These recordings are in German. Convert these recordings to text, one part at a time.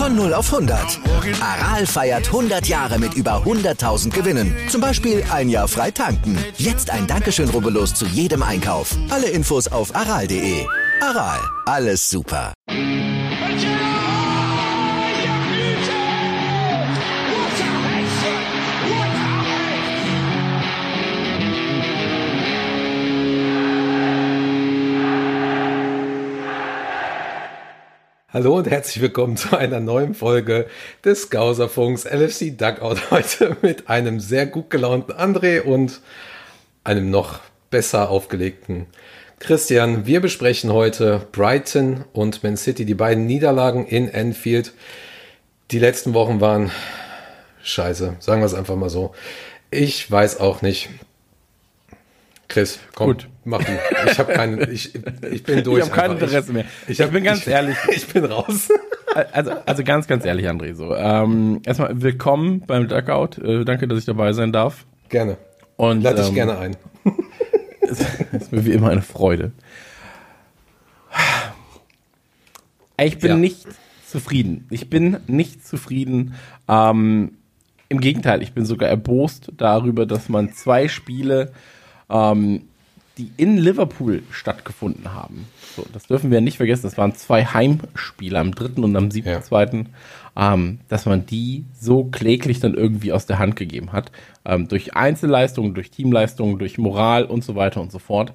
Von 0 auf 100. Aral feiert 100 Jahre mit über 100.000 Gewinnen. Zum Beispiel ein Jahr frei tanken. Jetzt ein Dankeschön, rubbellos zu jedem Einkauf. Alle Infos auf aral.de. Aral, alles super. Hallo und herzlich willkommen zu einer neuen Folge des Gauserfunks LFC Dugout. Heute mit einem sehr gut gelaunten André und einem noch besser aufgelegten Christian. Wir besprechen heute Brighton und Man City, die beiden Niederlagen in Anfield. Die letzten Wochen waren scheiße, sagen wir es einfach mal so. Ich weiß auch nicht. Chris, komm, gut. Mach du. Ich bin durch. Ich habe kein Interesse mehr. Ich bin ganz ehrlich. Ich bin raus. Also ganz ehrlich, André. So, erstmal willkommen beim Dugout. Danke, dass ich dabei sein darf. Gerne. Und lade dich gerne ein. Es ist mir wie immer eine Freude. Ich bin nicht zufrieden. Im Gegenteil, ich bin sogar erbost darüber, dass man 2 Spiele die in Liverpool stattgefunden haben. So, das dürfen wir nicht vergessen. Das waren 2 Heimspiele am 3. und am 7.2., dass man die so kläglich dann irgendwie aus der Hand gegeben hat. Durch Einzelleistungen, durch Teamleistungen, durch Moral und so weiter und so fort.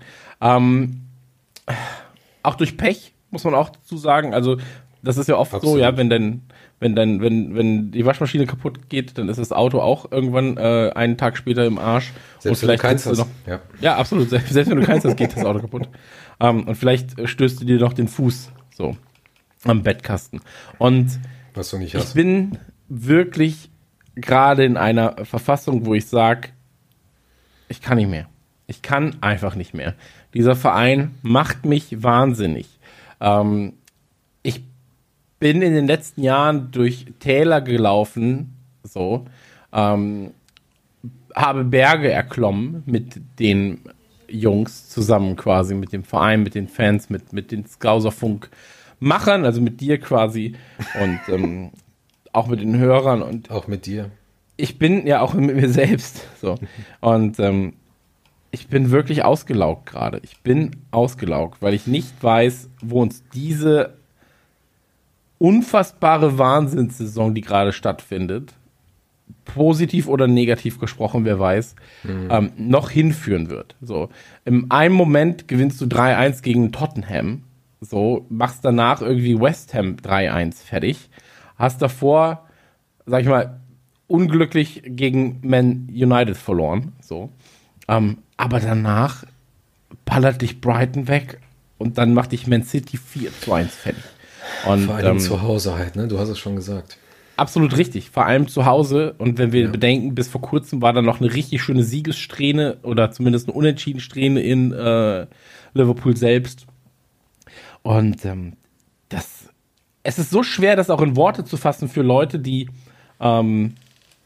Auch durch Pech, muss man auch dazu sagen. Also, das ist ja oft so, ja, wenn die Waschmaschine kaputt geht, dann ist das Auto auch irgendwann einen Tag später im Arsch. Selbst und vielleicht wenn du keins hast. Noch, ja, absolut. Selbst wenn du keins hast, geht das Auto kaputt. Und vielleicht stößt du dir noch den Fuß so am Bettkasten. Und was du nicht hast. Ich bin wirklich gerade in einer Verfassung, wo ich sage, ich kann nicht mehr. Ich kann einfach nicht mehr. Dieser Verein macht mich wahnsinnig. Ich bin in den letzten Jahren durch Täler gelaufen, habe Berge erklommen mit den Jungs zusammen quasi, mit dem Verein, mit den Fans, mit den Gauserfunk-Machern, also mit dir quasi und auch mit den Hörern und auch mit dir. Ich bin ja auch mit mir selbst so und ich bin wirklich ausgelaugt gerade. Ich bin ausgelaugt, weil ich nicht weiß, wo uns diese unfassbare Wahnsinnssaison, die gerade stattfindet, positiv oder negativ gesprochen, wer weiß, noch hinführen wird. So, im einen Moment gewinnst du 3-1 gegen Tottenham, so, machst danach irgendwie West Ham 3-1 fertig, hast davor, sag ich mal, unglücklich gegen Man United verloren, so, aber danach ballert dich Brighton weg und dann macht dich Man City 4-1 fertig. Und, vor allem zu Hause halt, ne? Du hast es schon gesagt. Absolut richtig, vor allem zu Hause. Und wenn wir bedenken, bis vor kurzem war da noch eine richtig schöne Siegessträhne oder zumindest eine Unentschieden-Strähne in Liverpool selbst. Und es ist so schwer, das auch in Worte zu fassen für Leute, die sagen,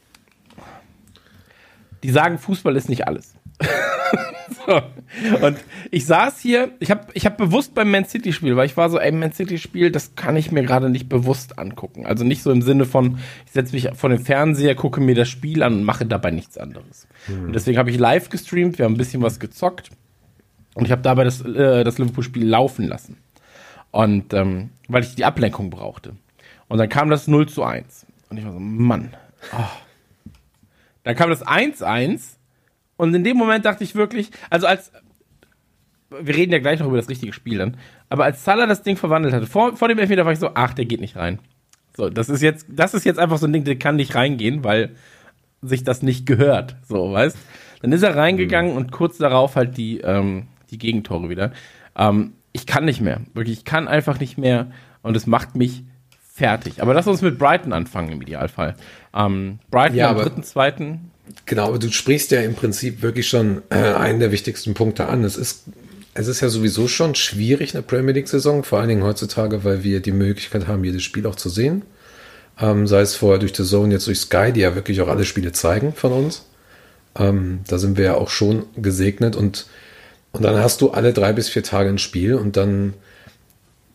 Fußball ist nicht alles. So. Und ich saß hier, ich hab bewusst beim Man City Spiel, weil ich war so, Man City Spiel, das kann ich mir gerade nicht bewusst angucken. Also nicht so im Sinne von, ich setze mich vor den Fernseher, gucke mir das Spiel an und mache dabei nichts anderes. Und deswegen habe ich live gestreamt, wir haben ein bisschen was gezockt und ich habe dabei das Liverpool Spiel laufen lassen. Und weil ich die Ablenkung brauchte. Und dann kam das 0-1. Und ich war so, Mann. Oh. Dann kam das 1-1. Und in dem Moment dachte ich wirklich, also wir reden ja gleich noch über das richtige Spiel dann, aber als Salah das Ding verwandelt hatte, vor dem Elfmeter war ich so, ach, der geht nicht rein. So, das ist jetzt einfach so ein Ding, der kann nicht reingehen, weil sich das nicht gehört, so, weißt? Dann ist er reingegangen und kurz darauf halt die Gegentore wieder. Ich kann nicht mehr, wirklich, ich kann einfach nicht mehr und es macht mich fertig. Aber lass uns mit Brighton anfangen im Idealfall. Brighton am 3.2. Genau, aber du sprichst ja im Prinzip wirklich schon einen der wichtigsten Punkte an. Es ist ja sowieso schon schwierig, eine Premier League-Saison, vor allen Dingen heutzutage, weil wir die Möglichkeit haben, jedes Spiel auch zu sehen. Sei es vorher durch The Zone, jetzt durch Sky, die ja wirklich auch alle Spiele zeigen von uns. Da sind wir ja auch schon gesegnet und dann hast du alle 3 bis 4 Tage ein Spiel und dann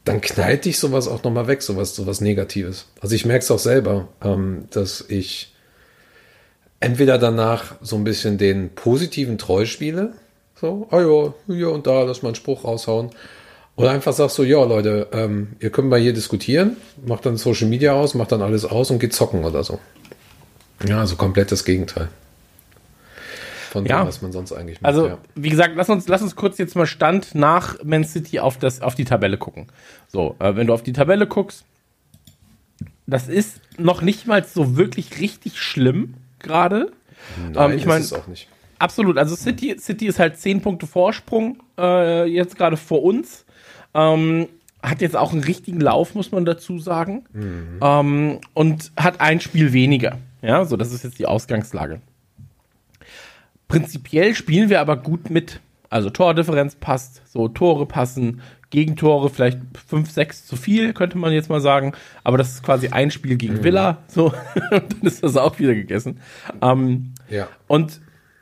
dann knallt dich sowas auch nochmal weg, sowas Negatives. Also ich merke es auch selber, dass ich entweder danach so ein bisschen den positiven Treu spiele, so, hier und da, lass mal einen Spruch raushauen, oder einfach sagst so, ja Leute, ihr könnt mal hier diskutieren, macht dann Social Media aus, macht dann alles aus und geht zocken oder so. Ja, also komplett das Gegenteil von dem, was man sonst eigentlich macht. Also, wie gesagt, lass uns kurz jetzt mal Stand nach Man City auf die Tabelle gucken. So, wenn du auf die Tabelle guckst, das ist noch nicht mal so wirklich richtig schlimm gerade. Nein, ich meine, ist es auch nicht. Absolut, also City ist halt 10 Punkte Vorsprung jetzt gerade vor uns. Hat jetzt auch einen richtigen Lauf, muss man dazu sagen. Und hat ein Spiel weniger. Ja, so, das ist jetzt die Ausgangslage. Prinzipiell spielen wir aber gut mit. Also Tordifferenz passt, so Tore passen, Gegentore vielleicht 5, 6 zu viel, könnte man jetzt mal sagen. Aber das ist quasi ein Spiel gegen Villa. So, dann ist das auch wieder gegessen. Und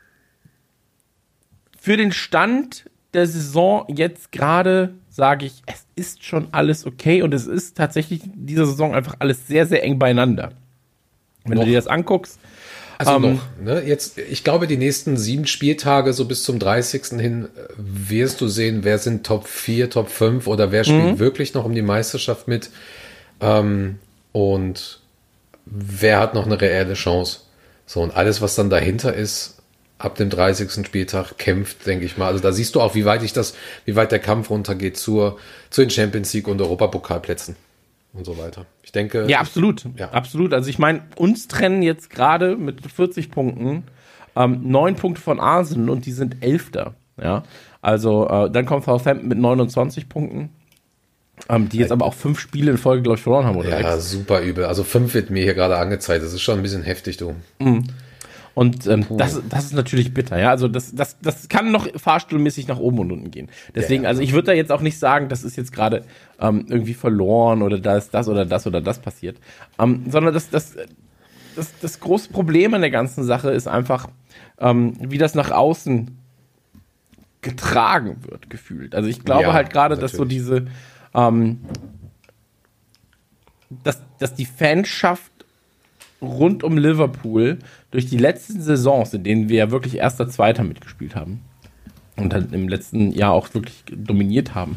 für den Stand der Saison jetzt gerade sage ich, es ist schon alles okay und es ist tatsächlich in dieser Saison einfach alles sehr, sehr eng beieinander. Wenn du dir das anguckst. Also ne? Jetzt, ich glaube, die nächsten 7 Spieltage, so bis zum 30. hin, wirst du sehen, wer sind Top 4, Top 5 oder wer spielt wirklich noch um die Meisterschaft mit und wer hat noch eine reelle Chance. So, und alles, was dann dahinter ist, ab dem 30. Spieltag kämpft, denke ich mal. Also da siehst du auch, wie weit der Kampf runtergeht zu den Champions League und Europapokalplätzen und so weiter. Ich denke. Ja, absolut. Ja. Absolut. Also ich meine, uns trennen jetzt gerade mit 40 Punkten 9 Punkte von Arsenal und die sind 11. Ja. Also dann kommt Southampton mit 29 Punkten. Die jetzt aber auch 5 Spiele in Folge, glaube ich, verloren haben, oder? Ja, super übel. Also 5 wird mir hier gerade angezeigt. Das ist schon ein bisschen heftig, du. Und das ist natürlich bitter, ja. Also das kann noch fahrstuhlmäßig nach oben und unten gehen. Deswegen, also ich würde da jetzt auch nicht sagen, das ist jetzt gerade irgendwie verloren oder da ist das oder das oder das passiert. Sondern das große Problem an der ganzen Sache ist einfach, wie das nach außen getragen wird, gefühlt. Also ich glaube halt gerade, dass so diese dass die Fanschaft rund um Liverpool durch die letzten Saisons, in denen wir ja wirklich Erster, Zweiter mitgespielt haben und dann im letzten Jahr auch wirklich dominiert haben,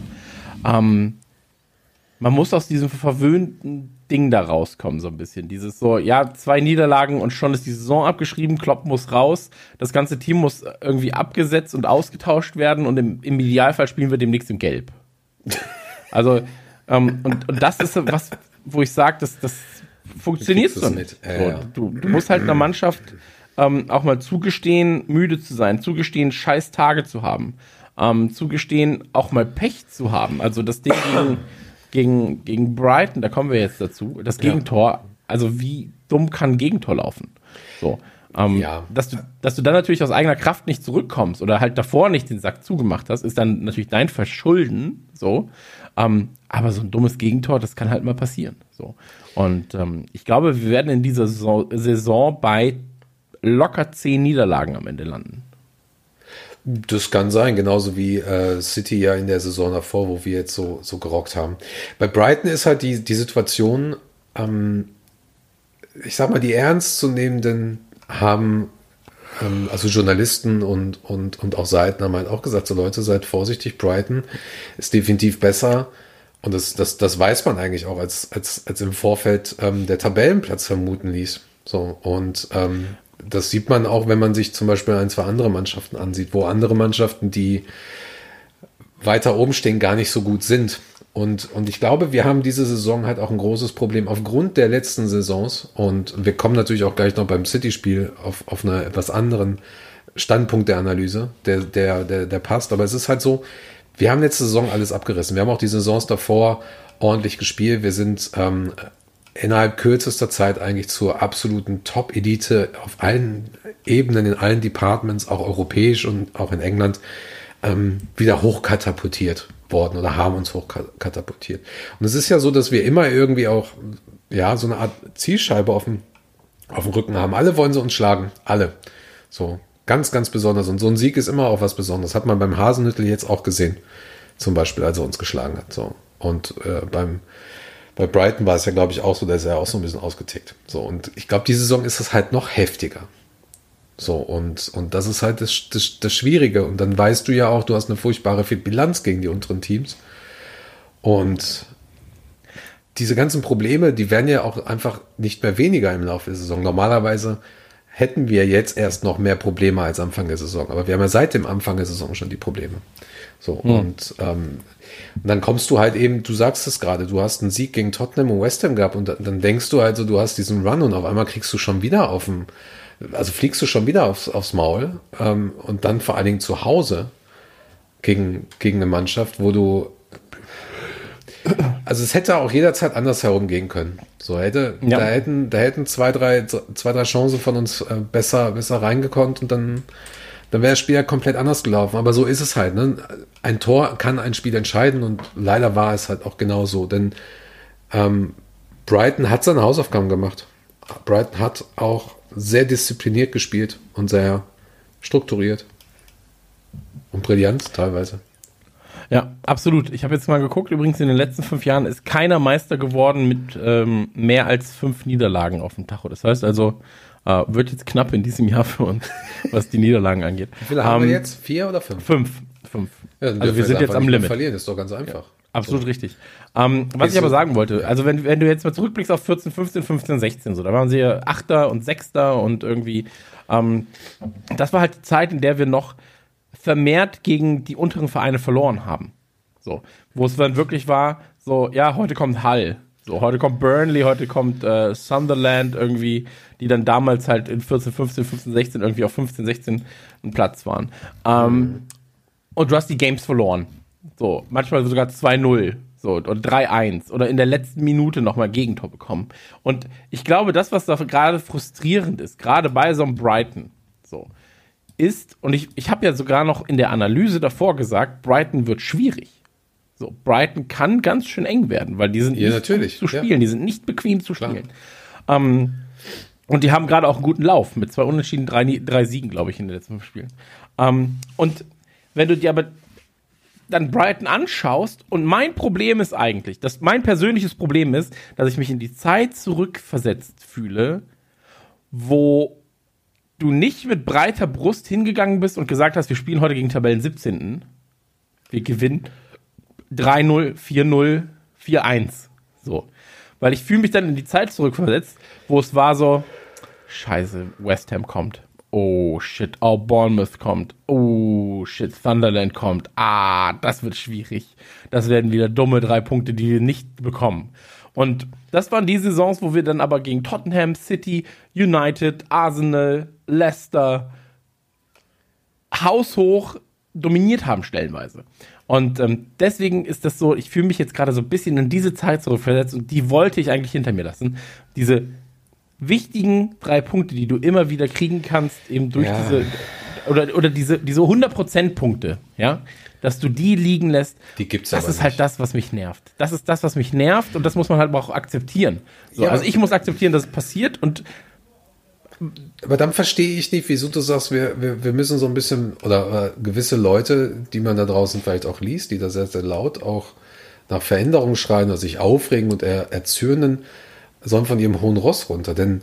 man muss aus diesem verwöhnten Ding da rauskommen, so ein bisschen. Dieses so, 2 Niederlagen und schon ist die Saison abgeschrieben, Klopp muss raus, das ganze Team muss irgendwie abgesetzt und ausgetauscht werden und im Idealfall spielen wir demnächst in Gelb. Also, und das ist was, wo ich sage, das funktioniert so nicht. Du musst halt einer Mannschaft auch mal zugestehen, müde zu sein, zugestehen, scheiß Tage zu haben, zugestehen, auch mal Pech zu haben. Also das Ding gegen Brighton, da kommen wir jetzt dazu, das Gegentor, also wie dumm kann ein Gegentor laufen? So, dass du dann natürlich aus eigener Kraft nicht zurückkommst oder halt davor nicht den Sack zugemacht hast, ist dann natürlich dein Verschulden, so. Aber so ein dummes Gegentor, das kann halt mal passieren. So. Und ich glaube, wir werden in dieser Saison bei locker 10 Niederlagen am Ende landen. Das kann sein, genauso wie City ja in der Saison davor, wo wir jetzt so gerockt haben. Bei Brighton ist halt die Situation, ich sag mal, die ernstzunehmenden haben, also Journalisten und auch Seiten haben halt auch gesagt, so Leute, seid vorsichtig, Brighton ist definitiv besser. Und das weiß man eigentlich auch, als im Vorfeld der Tabellenplatz vermuten ließ. So, und das sieht man auch, wenn man sich zum Beispiel 1, 2 andere Mannschaften ansieht, wo andere Mannschaften, die weiter oben stehen, gar nicht so gut sind. Und ich glaube, wir haben diese Saison halt auch ein großes Problem aufgrund der letzten Saisons. Und wir kommen natürlich auch gleich noch beim City-Spiel auf einen etwas anderen Standpunkt der Analyse, der passt. Aber es ist halt so, wir haben letzte Saison alles abgerissen. Wir haben auch die Saisons davor ordentlich gespielt. Wir sind innerhalb kürzester Zeit eigentlich zur absoluten Top-Elite auf allen Ebenen, in allen Departments, auch europäisch und auch in England, wieder hochkatapultiert worden oder haben uns hochkatapultiert. Und es ist ja so, dass wir immer irgendwie auch so eine Art Zielscheibe auf dem Rücken haben. Alle wollen sie uns schlagen. Alle. So. Ganz, ganz besonders. Und so ein Sieg ist immer auch was Besonderes. Hat man beim Hasenhüttl jetzt auch gesehen. Zum Beispiel, als er uns geschlagen hat. So. Und bei Brighton war es ja, glaube ich, auch so, da ist er auch so ein bisschen ausgetickt. So, und ich glaube, diese Saison ist es halt noch heftiger. So, und das ist halt das Schwierige. Und dann weißt du ja auch, du hast eine furchtbare Bilanz gegen die unteren Teams. Und diese ganzen Probleme, die werden ja auch einfach nicht mehr weniger im Laufe der Saison. Normalerweise hätten wir jetzt erst noch mehr Probleme als Anfang der Saison. Aber wir haben ja seit dem Anfang der Saison schon die Probleme. So, und dann kommst du halt eben, du sagst es gerade, du hast einen Sieg gegen Tottenham und West Ham gehabt und dann denkst du also, du hast diesen Run und auf einmal kriegst du schon wieder fliegst du schon wieder aufs Maul und dann vor allen Dingen zu Hause gegen eine Mannschaft, wo du also es hätte auch jederzeit anders herumgehen können. So da hätten zwei, drei Chancen von uns besser reingekonnt und dann wäre das Spiel ja komplett anders gelaufen. Aber so ist es halt. Ne? Ein Tor kann ein Spiel entscheiden und leider war es halt auch genau so. Denn Brighton hat seine Hausaufgaben gemacht. Brighton hat auch sehr diszipliniert gespielt und sehr strukturiert. Und brillant teilweise. Ja, absolut. Ich habe jetzt mal geguckt, übrigens in den letzten 5 Jahren ist keiner Meister geworden mit mehr als 5 Niederlagen auf dem Tacho. Das heißt also, wird jetzt knapp in diesem Jahr für uns, was die Niederlagen angeht. Wie viele haben wir jetzt? 4 oder 5? 5. Ja, also wir sind jetzt am Limit. Verlieren ist doch ganz einfach. Ja, absolut so. Richtig. Was ich aber sagen wollte, also wenn du jetzt mal zurückblickst auf 14, 15, 15, 16, so, da waren sie 8. und 6. und irgendwie, das war halt die Zeit, in der wir noch vermehrt gegen die unteren Vereine verloren haben. So, wo es dann wirklich war, so, ja, heute kommt Hull, so, heute kommt Burnley, heute kommt Sunderland irgendwie, die dann damals halt in 14, 15, 15, 16 irgendwie auf 15, 16 einen Platz waren. Und du hast die Games verloren. So, manchmal sogar 2-0, so, oder 3-1 oder in der letzten Minute nochmal Gegentor bekommen. Und ich glaube, das, was da gerade frustrierend ist, gerade bei so einem Brighton, so, ist, und ich habe ja sogar noch in der Analyse davor gesagt, Brighton wird schwierig. So, Brighton kann ganz schön eng werden, weil die sind nicht zu spielen, die sind nicht bequem zu spielen. Und die haben gerade auch einen guten Lauf mit 2 Unentschieden, 3 Siegen, glaube ich, in den letzten 5 Spielen. Und wenn du dir aber dann Brighton anschaust, und mein Problem ist eigentlich, mein persönliches Problem ist, dass ich mich in die Zeit zurückversetzt fühle, wo du nicht mit breiter Brust hingegangen bist und gesagt hast, wir spielen heute gegen Tabellen 17. Wir gewinnen 3-0, 4-0, 4-1. So. Weil ich fühle mich dann in die Zeit zurückversetzt, wo es war so, scheiße, West Ham kommt. Oh, shit. Oh, Bournemouth kommt. Oh, shit, Sunderland kommt. Das wird schwierig. Das werden wieder dumme 3 Punkte, die wir nicht bekommen. Und das waren die Saisons, wo wir dann aber gegen Tottenham, City, United, Arsenal, Leicester haushoch dominiert haben stellenweise. Und deswegen ist das so, ich fühle mich jetzt gerade so ein bisschen in diese Zeit zurückversetzt und die wollte ich eigentlich hinter mir lassen. Diese wichtigen 3 Punkte, die du immer wieder kriegen kannst, eben durch diese 100% Punkte, ja, dass du die liegen lässt, die gibt's das aber ist nicht. halt das, was mich nervt. Das ist das, was mich nervt und das muss man halt auch akzeptieren. So, ja. Also ich muss akzeptieren, dass es passiert und aber dann verstehe ich nicht, wieso du sagst, wir müssen so ein bisschen, oder gewisse Leute, die man da draußen vielleicht auch liest, die da sehr, sehr laut auch nach Veränderungen schreien oder sich aufregen und erzürnen, sollen von ihrem hohen Ross runter. Denn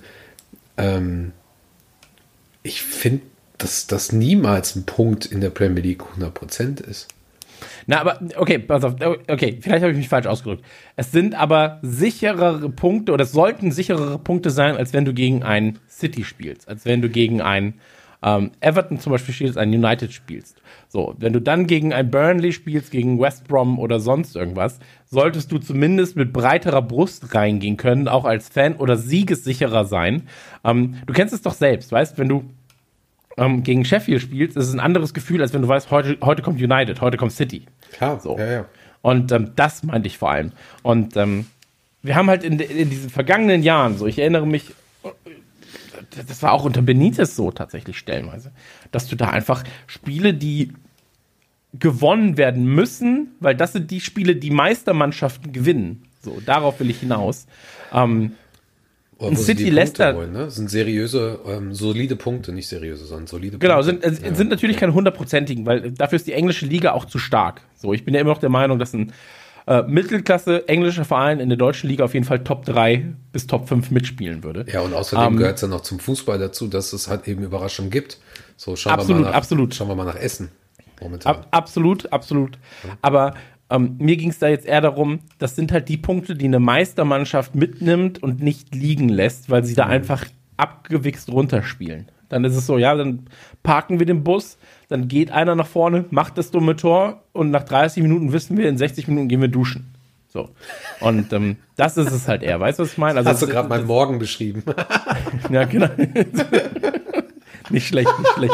ich finde, dass das niemals ein Punkt in der Premier League 100% ist. Na, aber, okay, pass auf, okay, vielleicht habe ich mich falsch ausgedrückt. Es sind aber sicherere Punkte, oder es sollten sicherere Punkte sein, als wenn du gegen ein City spielst, als wenn du gegen ein Everton zum Beispiel spielst, ein United spielst. So, wenn du dann gegen ein Burnley spielst, gegen West Brom oder sonst irgendwas, solltest du zumindest mit breiterer Brust reingehen können, auch als Fan, oder siegessicherer sein. Du kennst es doch selbst, weißt, wenn du gegen Sheffield spielst, ist es ein anderes Gefühl, als wenn du weißt, heute kommt United, heute kommt City. Klar, so. Ja. Und das meinte ich vor allem. Und wir haben halt in diesen vergangenen Jahren, so, ich erinnere mich, das war auch unter Benitez so tatsächlich stellenweise, dass du da einfach Spiele, die gewonnen werden müssen, weil das sind die Spiele, die Meistermannschaften gewinnen. So, darauf will ich hinaus. Oder City, Leicester holen, ne? Das sind seriöse, solide Punkte, nicht seriöse, sondern solide Punkte. Genau, sind natürlich keine 100%igen, weil dafür ist die englische Liga auch zu stark. So, ich bin ja immer noch der Meinung, dass ein Mittelklasse englischer Verein in der deutschen Liga auf jeden Fall Top 3 bis Top 5 mitspielen würde. Ja, und außerdem gehört es ja noch zum Fußball dazu, dass es halt eben Überraschungen gibt. So, schauen wir mal nach Essen momentan. Absolut. Aber mir ging es da jetzt eher darum, das sind halt die Punkte, die eine Meistermannschaft mitnimmt und nicht liegen lässt, weil sie da einfach abgewichst runterspielen. Dann ist es so, ja, dann parken wir den Bus, dann geht einer nach vorne, macht das dumme Tor und nach 30 Minuten wissen wir, in 60 Minuten gehen wir duschen. So. Und das ist es halt eher. Weißt du, was ich meine? Also, hast du gerade meinen Morgen beschrieben. Ja, genau. Nicht schlecht.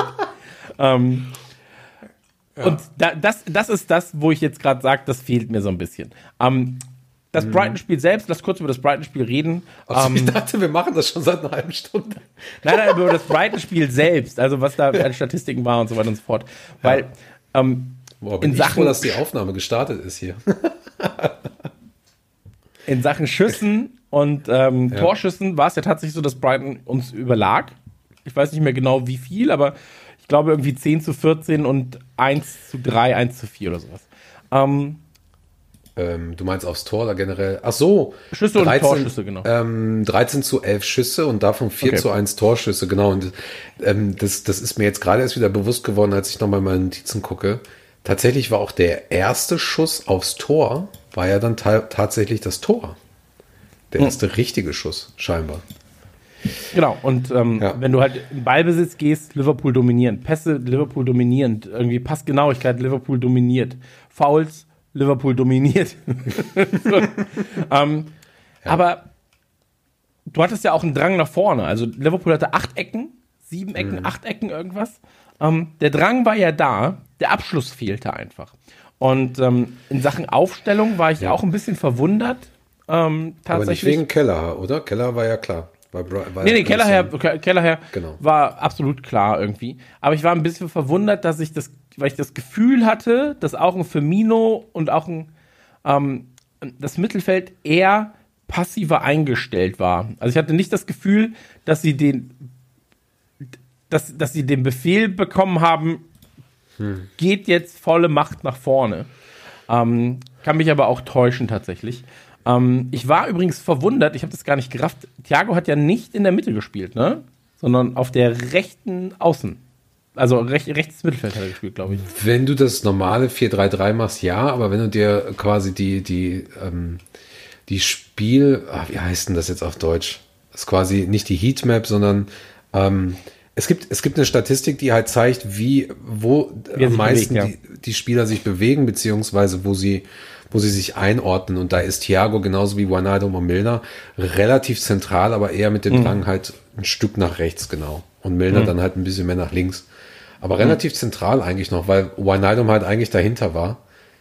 Und das ist das, wo ich jetzt gerade sage, das fehlt mir so ein bisschen. Das Brighton-Spiel selbst, lass kurz über das Brighton-Spiel reden. Also ich dachte, wir machen das schon seit einer halben Stunde. Nein, über das Brighton-Spiel selbst, also was da an Statistiken war und so weiter und so fort. Weil bin ich froh, dass die Aufnahme gestartet ist hier. In Sachen Schüssen und Torschüssen war es ja tatsächlich so, dass Brighton uns überlag. Ich weiß nicht mehr genau wie viel, aber ich glaube irgendwie 10-14 und 1-3, 1-4 oder sowas. Du meinst aufs Tor oder generell? Ach so. Schüsse 13, und Torschüsse, genau. 13-11 Schüsse und davon 4-1 Torschüsse, genau. Und das ist mir jetzt gerade erst wieder bewusst geworden, als ich nochmal meine Notizen gucke. Tatsächlich war auch der erste Schuss aufs Tor, war ja dann tatsächlich das Tor. Der erste richtige Schuss, scheinbar. Genau, und wenn du halt in Ballbesitz gehst, Liverpool dominierend. Pässe, Liverpool dominierend. Irgendwie Passgenauigkeit, Liverpool dominiert. Fouls, Liverpool dominiert. Aber du hattest ja auch einen Drang nach vorne. Also Liverpool hatte 8 Ecken, 7 Ecken, 8 Ecken, irgendwas. Der Drang war ja da, der Abschluss fehlte einfach. Und in Sachen Aufstellung war ich auch ein bisschen verwundert. Tatsächlich. Aber nicht wegen Keller, oder? Keller war ja klar. Nee, Kellerher genau. War absolut klar irgendwie. Aber ich war ein bisschen verwundert, weil ich das Gefühl hatte, dass auch ein Firmino und auch das Mittelfeld eher passiver eingestellt war. Also ich hatte nicht das Gefühl, dass sie den Befehl bekommen haben, geht jetzt volle Macht nach vorne. Kann mich aber auch täuschen tatsächlich. Ich war übrigens verwundert, ich habe das gar nicht gerafft. Thiago hat ja nicht in der Mitte gespielt, ne? Sondern auf der rechten Außen. Also rechtes Mittelfeld hat er gespielt, glaube ich. Wenn du das normale 4-3-3 machst, ja, aber wenn du dir quasi die Spiel, wie heißt denn das jetzt auf Deutsch? Das ist quasi nicht die Heatmap, sondern es gibt eine Statistik, die halt zeigt, wo am meisten die Spieler sich bewegen, beziehungsweise wo sie sich einordnen. Und da ist Thiago genauso wie Wijnaldum und Milner relativ zentral, aber eher mit dem Drang halt ein Stück nach rechts, genau. Und Milner dann halt ein bisschen mehr nach links. Aber relativ zentral eigentlich noch, weil Wijnaldum halt eigentlich dahinter war.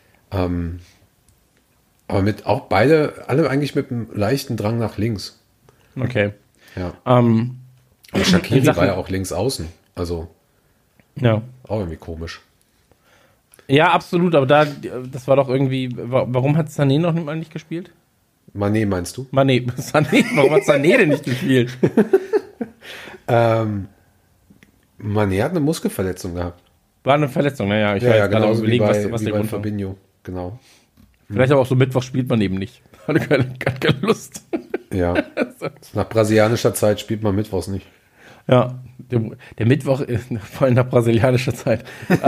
Aber alle eigentlich mit einem leichten Drang nach links. Okay. Ja. Und Shaqiri war ja auch links außen. Also ja. Auch irgendwie komisch. Ja, absolut, aber das war doch irgendwie, warum hat Sané noch nicht gespielt? Mané meinst du? Sané, warum hat Sané denn nicht gespielt? Mané hat eine Muskelverletzung gehabt. War eine Verletzung, naja, ich weiß genau, überlegen, was der der Grund war. Fabinho, genau. Vielleicht aber auch so Mittwoch spielt man eben nicht. Hatte keine Lust. Ja, nach brasilianischer Zeit spielt man Mittwochs nicht. Ja, der Mittwoch ist vor allem nach brasilianischer Zeit.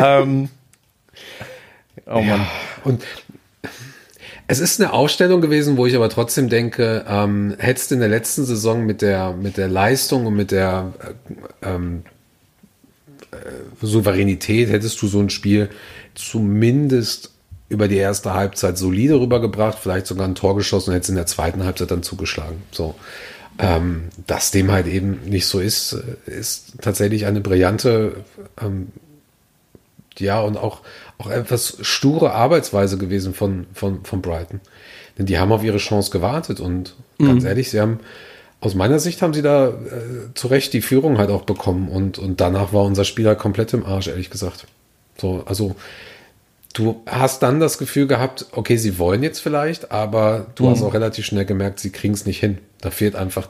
Oh Mann. Ja, und es ist eine Ausstellung gewesen, wo ich aber trotzdem denke, hättest du in der letzten Saison mit der Leistung und mit der Souveränität, hättest du so ein Spiel zumindest über die erste Halbzeit solide rübergebracht, vielleicht sogar ein Tor geschossen und hättest in der zweiten Halbzeit dann zugeschlagen. So. Dass dem halt eben nicht so ist tatsächlich eine brillante und auch etwas sture Arbeitsweise gewesen von Brighton. Denn die haben auf ihre Chance gewartet und ganz ehrlich, aus meiner Sicht haben sie da zu Recht die Führung halt auch bekommen und danach war unser Spieler komplett im Arsch, ehrlich gesagt. So, also du hast dann das Gefühl gehabt, okay, sie wollen jetzt vielleicht, aber du hast auch relativ schnell gemerkt, sie kriegen es nicht hin. Da fehlt einfach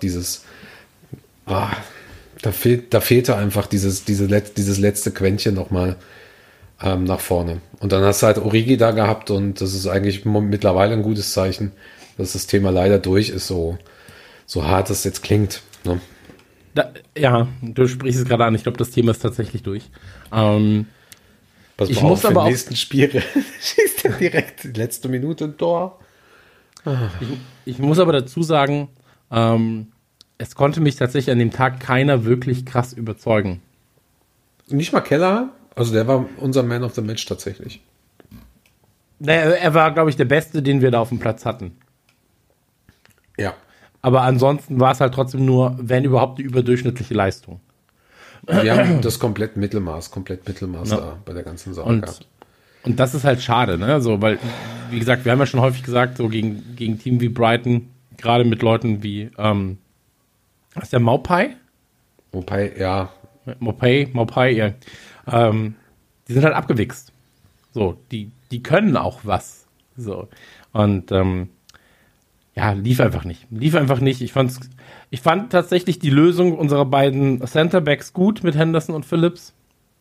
da fehlte einfach dieses letzte Quäntchen nochmal. nach vorne. Und dann hast du halt Origi da gehabt und das ist eigentlich mittlerweile ein gutes Zeichen, dass das Thema leider durch ist, so hart es jetzt klingt. Ne? Ja, du sprichst es gerade an. Ich glaube, das Thema ist tatsächlich durch. Pass mal auf, für den nächsten Spiel schießt er direkt die letzte Minute ein Tor. Ich muss aber dazu sagen, es konnte mich tatsächlich an dem Tag keiner wirklich krass überzeugen. Nicht mal Keller? Also der war unser Man of the Match tatsächlich. Naja, er war, glaube ich, der Beste, den wir da auf dem Platz hatten. Ja. Aber ansonsten war es halt trotzdem nur, wenn überhaupt, eine überdurchschnittliche Leistung. Wir haben das komplett Mittelmaß da bei der ganzen Sache gehabt. Und das ist halt schade, ne? So, weil, wie gesagt, wir haben ja schon häufig gesagt, so gegen Team wie Brighton, gerade mit Leuten wie, was ist der Maupai? Maupai, ja. Maupai, ja. Die sind halt abgewichst. So, die können auch was. So. Und, ja, lief einfach nicht. Ich fand tatsächlich die Lösung unserer beiden Centerbacks gut mit Henderson und Phillips.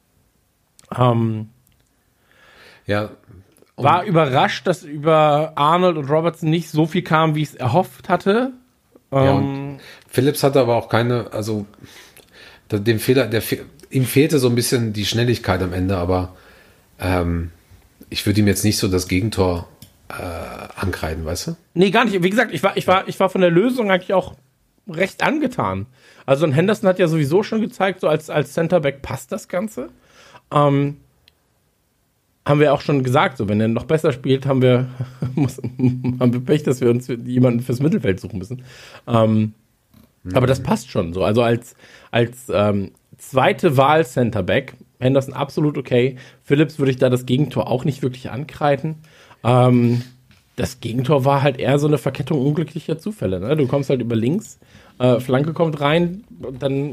Ja. War überrascht, dass über Arnold und Robertson nicht so viel kam, wie ich es erhofft hatte. Ja, Phillips hatte aber auch keine, also dem Fehler, ihm fehlte so ein bisschen die Schnelligkeit am Ende, aber ich würde ihm jetzt nicht so das Gegentor ankreiden, weißt du? Nee, gar nicht. Wie gesagt, ich war von der Lösung eigentlich auch recht angetan. Also ein Henderson hat ja sowieso schon gezeigt, so als Centerback passt das Ganze. Haben wir auch schon gesagt, so wenn er noch besser spielt, haben wir Pech, dass wir uns jemanden fürs Mittelfeld suchen müssen. Aber das passt schon so. Also als zweite Wahl Centerback, Henderson absolut okay. Phillips würde ich da das Gegentor auch nicht wirklich ankreiden. Das Gegentor war halt eher so eine Verkettung unglücklicher Zufälle. Ne? Du kommst halt über links, Flanke kommt rein, und dann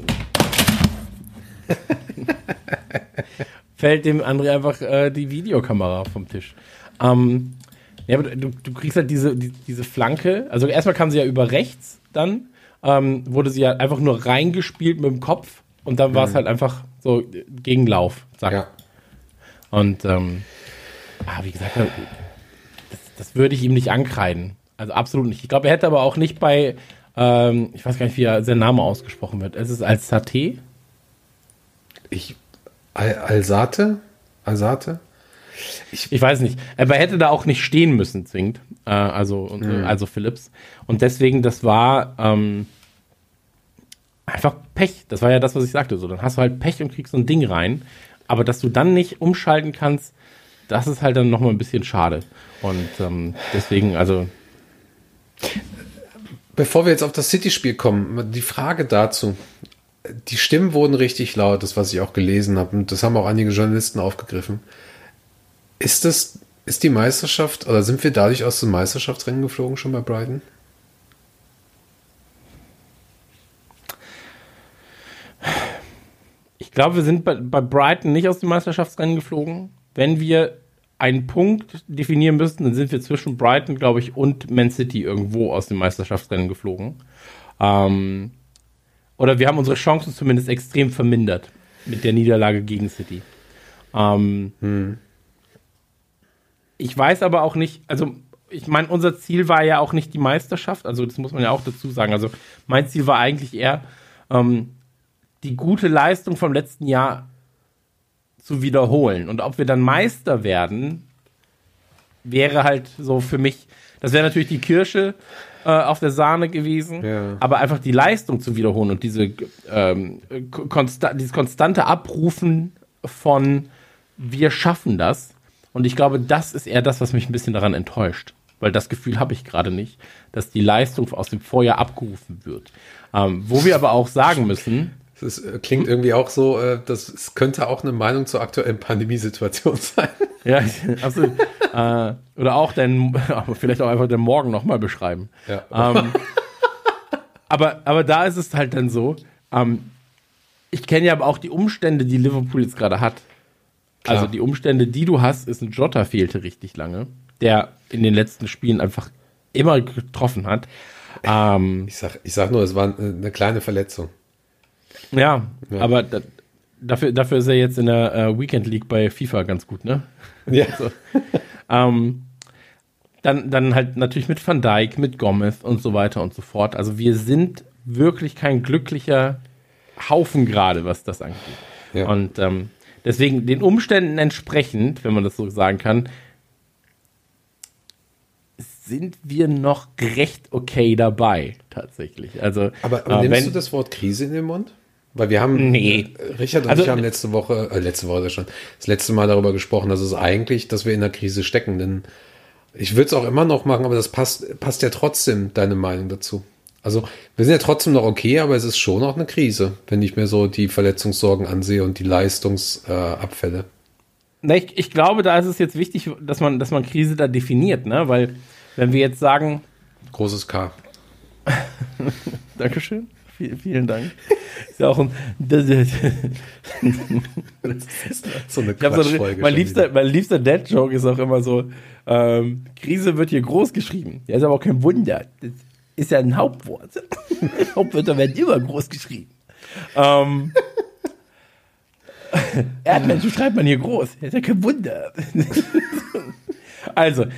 fällt dem André einfach die Videokamera vom Tisch. Ja, aber du kriegst halt diese Flanke. Also erstmal kam sie ja über rechts, dann wurde sie ja einfach nur reingespielt mit dem Kopf und dann war es halt einfach so Gegenlauf. Zack. Ja. Und wie gesagt, das würde ich ihm nicht ankreiden. Also absolut nicht. Ich glaube, er hätte aber auch nicht bei, ich weiß gar nicht, wie sein Name ausgesprochen wird. Es ist Alzate? Alzate? Ich weiß nicht. Aber er hätte da auch nicht stehen müssen, zwingend. Also Phillips. Und deswegen, das war einfach Pech. Das war ja das, was ich sagte. So, dann hast du halt Pech und kriegst so ein Ding rein. Aber dass du dann nicht umschalten kannst, das ist halt dann nochmal ein bisschen schade. Und deswegen, also. Bevor wir jetzt auf das City-Spiel kommen, die Frage dazu. Die Stimmen wurden richtig laut, das, was ich auch gelesen habe. Und das haben auch einige Journalisten aufgegriffen. Ist die Meisterschaft, oder sind wir dadurch aus dem Meisterschaftsrennen geflogen schon bei Brighton? Ich glaube, wir sind bei Brighton nicht aus dem Meisterschaftsrennen geflogen. Wenn wir einen Punkt definieren müssten, dann sind wir zwischen Brighton, glaube ich, und Man City irgendwo aus dem Meisterschaftsrennen geflogen. Oder wir haben unsere Chancen zumindest extrem vermindert mit der Niederlage gegen City. Ich weiß aber auch nicht, also ich meine, unser Ziel war ja auch nicht die Meisterschaft, also das muss man ja auch dazu sagen. Also mein Ziel war eigentlich eher, die gute Leistung vom letzten Jahr zu wiederholen. Und ob wir dann Meister werden, wäre halt so für mich, das wäre natürlich die Kirsche auf der Sahne gewesen, ja. Aber einfach die Leistung zu wiederholen und dieses konstante Abrufen von wir schaffen das. Und ich glaube, das ist eher das, was mich ein bisschen daran enttäuscht. Weil das Gefühl habe ich gerade nicht, dass die Leistung aus dem Vorjahr abgerufen wird. Wo wir aber auch sagen müssen, das klingt irgendwie auch so, es könnte auch eine Meinung zur aktuellen Pandemiesituation sein. Ja, absolut. Oder auch vielleicht auch einfach den Morgen nochmal beschreiben. Ja. Aber da ist es halt dann so, ich kenne ja aber auch die Umstände, die Liverpool jetzt gerade hat. Klar. Also die Umstände, die du hast, ist ein Jota fehlte richtig lange, der in den letzten Spielen einfach immer getroffen hat. Ich sag nur, es war eine kleine Verletzung. Ja, aber Dafür ist er jetzt in der Weekend League bei FIFA ganz gut, ne? Ja. So. Dann halt natürlich mit Van Dijk, mit Gomez und so weiter und so fort. Also wir sind wirklich kein glücklicher Haufen gerade, was das angeht. Ja. Und deswegen den Umständen entsprechend, wenn man das so sagen kann, sind wir noch recht okay dabei, tatsächlich. Also, aber nimmst du das Wort Krise in den Mund? Weil wir haben, Richard und ich haben letzte Woche schon, das letzte Mal darüber gesprochen, dass wir in der Krise stecken, denn ich würde es auch immer noch machen, aber das passt ja trotzdem, deine Meinung dazu. Also, wir sind ja trotzdem noch okay, aber es ist schon auch eine Krise, wenn ich mir so die Verletzungssorgen ansehe und die Leistungsabfälle. Ich glaube, da ist es jetzt wichtig, dass man Krise da definiert, ne? Weil, wenn wir jetzt sagen. Großes K. Dankeschön. Vielen Dank. Ist ja auch das ist so eine Quatschfolge. Mein liebster Dad-Joke ist auch immer so, Krise wird hier groß geschrieben. Ja, ist aber auch kein Wunder. Das ist ja ein Hauptwort. Hauptwörter werden immer groß geschrieben. Erdmenschen schreibt man hier groß. Das ist ja kein Wunder. Also,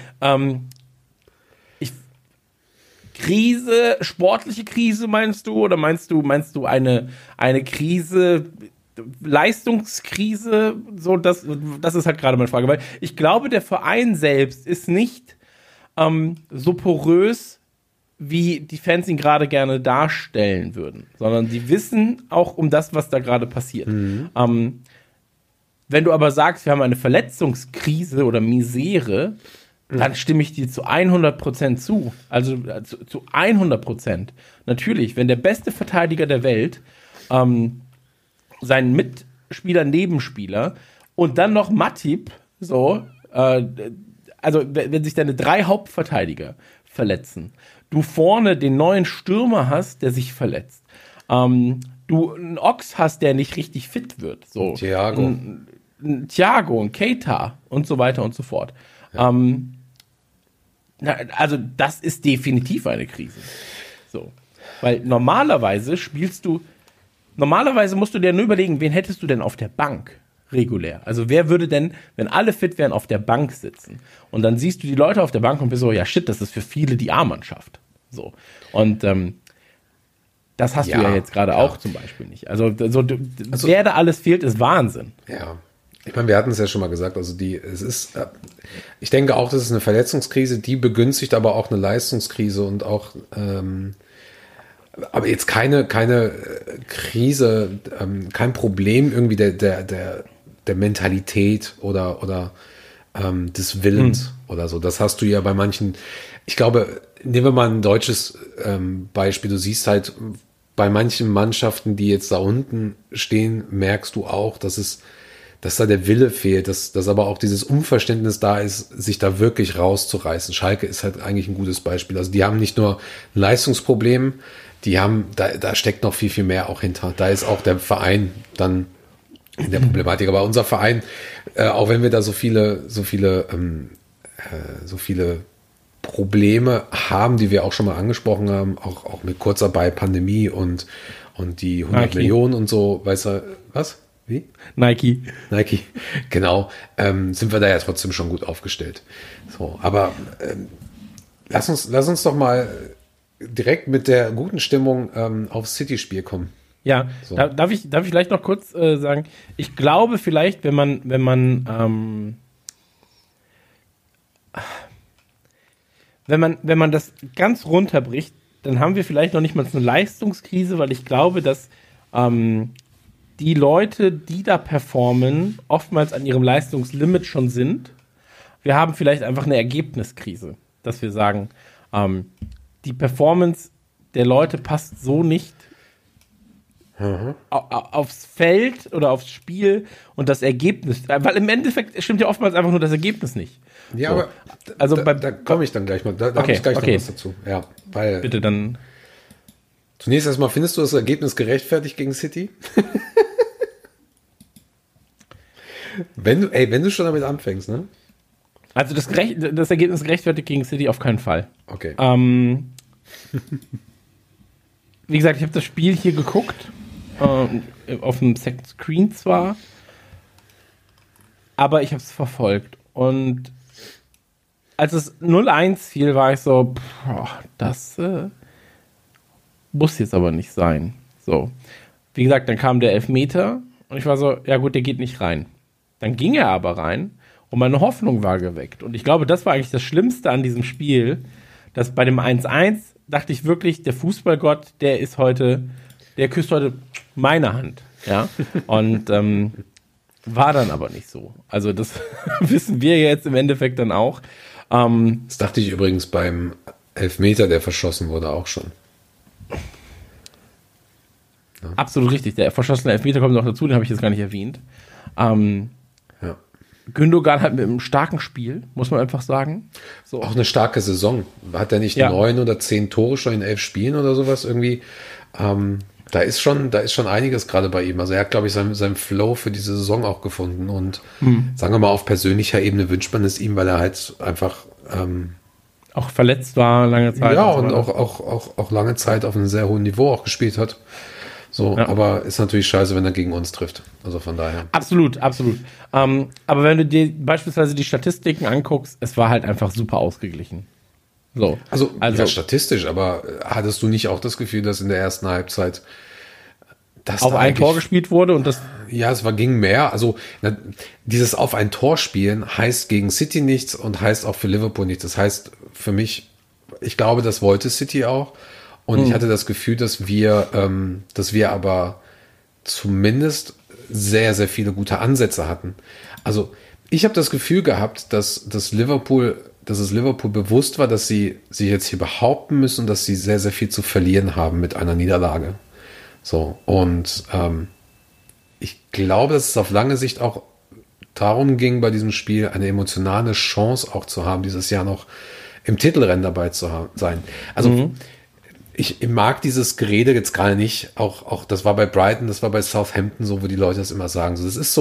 Krise, sportliche Krise meinst du? Oder meinst du eine Krise, Leistungskrise? So, das ist halt gerade meine Frage. Weil ich glaube, der Verein selbst ist nicht so porös, wie die Fans ihn gerade gerne darstellen würden. Sondern die wissen auch um das, was da gerade passiert. Mhm. Wenn du aber sagst, wir haben eine Verletzungskrise oder Misere, dann stimme ich dir zu 100% zu. Also zu 100%. Natürlich, wenn der beste Verteidiger der Welt seinen Mitspieler, Nebenspieler und dann noch Matip, so, also wenn sich deine 3 Hauptverteidiger verletzen, du vorne den neuen Stürmer hast, der sich verletzt, du einen Ox hast, der nicht richtig fit wird, so. Thiago, ein Keita und so weiter und so fort. Ja. Also das ist definitiv eine Krise. So. Weil normalerweise musst du dir nur überlegen, wen hättest du denn auf der Bank regulär? Also wer würde denn, wenn alle fit wären, auf der Bank sitzen? Und dann siehst du die Leute auf der Bank und bist so, ja shit, das ist für viele die A-Mannschaft. So. Und das hast du ja jetzt gerade auch zum Beispiel nicht. Also wer da alles fehlt, ist Wahnsinn. Ja. Ich meine, wir hatten es ja schon mal gesagt, ich denke auch, das ist eine Verletzungskrise, die begünstigt aber auch eine Leistungskrise und auch, aber jetzt keine Krise, kein Problem irgendwie der Mentalität oder des Willens oder so. Das hast du ja bei manchen, ich glaube, nehmen wir mal ein deutsches Beispiel, du siehst halt bei manchen Mannschaften, die jetzt da unten stehen, merkst du auch, dass da der Wille fehlt, dass aber auch dieses Unverständnis da ist, sich da wirklich rauszureißen. Schalke ist halt eigentlich ein gutes Beispiel. Also die haben nicht nur ein Leistungsproblem, da steckt noch viel, viel mehr auch hinter. Da ist auch der Verein dann in der Problematik. Aber unser Verein, auch wenn wir da so viele Probleme haben, die wir auch schon mal angesprochen haben, auch mit Kurzarbeit, Pandemie und die 100 Millionen und so, weißt du, was? Wie? Nike, genau. Sind wir da ja trotzdem schon gut aufgestellt. So, aber lass uns doch mal direkt mit der guten Stimmung aufs City-Spiel kommen. Ja, so. Darf ich vielleicht noch kurz sagen, ich glaube vielleicht, wenn man das ganz runterbricht, dann haben wir vielleicht noch nicht mal eine Leistungskrise, weil ich glaube, dass die Leute, die da performen, oftmals an ihrem Leistungslimit schon sind. Wir haben vielleicht einfach eine Ergebniskrise, dass wir sagen, die Performance der Leute passt so nicht aufs Feld oder aufs Spiel und das Ergebnis, weil im Endeffekt stimmt ja oftmals einfach nur das Ergebnis nicht. Ja, so. Aber also da komme ich dann gleich mal, da habe ich gleich noch was dazu. Ja, weil bitte dann. Zunächst erstmal, findest du das Ergebnis gerechtfertigt gegen City? Wenn du schon damit anfängst, ne? Also das Ergebnis gerechtfertigt gegen City auf keinen Fall. Okay. Wie gesagt, ich habe das Spiel hier geguckt auf dem Second Screen zwar, aber ich habe es verfolgt. Und als es 0-1 fiel, war ich so, das muss jetzt aber nicht sein. So. Wie gesagt, dann kam der Elfmeter und ich war so, ja gut, der geht nicht rein. Dann ging er aber rein und meine Hoffnung war geweckt. Und ich glaube, das war eigentlich das Schlimmste an diesem Spiel, dass bei dem 1-1 dachte ich wirklich, der Fußballgott, der küsst heute meine Hand. Ja. Und war dann aber nicht so. Also das wissen wir jetzt im Endeffekt dann auch. Das dachte ich übrigens beim Elfmeter, der verschossen wurde, auch schon. Ja. Absolut richtig. Der verschossene Elfmeter kommt noch dazu, den habe ich jetzt gar nicht erwähnt. Ja. Gündogan hat mit einem starken Spiel, muss man einfach sagen. So. Auch eine starke Saison. Hat er nicht 9 oder 10 Tore schon in 11 Spielen oder sowas irgendwie? Da ist schon einiges gerade bei ihm. Also er hat, glaube ich, seinen Flow für diese Saison auch gefunden. Und sagen wir mal, auf persönlicher Ebene wünscht man es ihm, weil er halt einfach auch verletzt war lange Zeit. Ja, und auch lange Zeit auf einem sehr hohen Niveau auch gespielt hat. So, ja. Aber ist natürlich scheiße, wenn er gegen uns trifft. Also von daher. Absolut. Aber wenn du dir beispielsweise die Statistiken anguckst, es war halt einfach super ausgeglichen. So. Also ja, statistisch, aber hattest du nicht auch das Gefühl, dass in der ersten Halbzeit auf ein Tor gespielt wurde und das. Ja, ging mehr. Also dieses auf ein Tor spielen heißt gegen City nichts und heißt auch für Liverpool nichts. Das heißt für mich, ich glaube, das wollte City auch. Und ich hatte das Gefühl, dass wir aber zumindest sehr, sehr viele gute Ansätze hatten. Also ich habe das Gefühl gehabt, dass es Liverpool bewusst war, dass sie sich jetzt hier behaupten müssen und dass sie sehr, sehr viel zu verlieren haben mit einer Niederlage. So, und ich glaube, dass es auf lange Sicht auch darum ging, bei diesem Spiel eine emotionale Chance auch zu haben, dieses Jahr noch im Titelrennen dabei zu sein. Also ich mag dieses Gerede jetzt gerade nicht. Auch das war bei Brighton, das war bei Southampton so, wo die Leute das immer sagen. So, das ist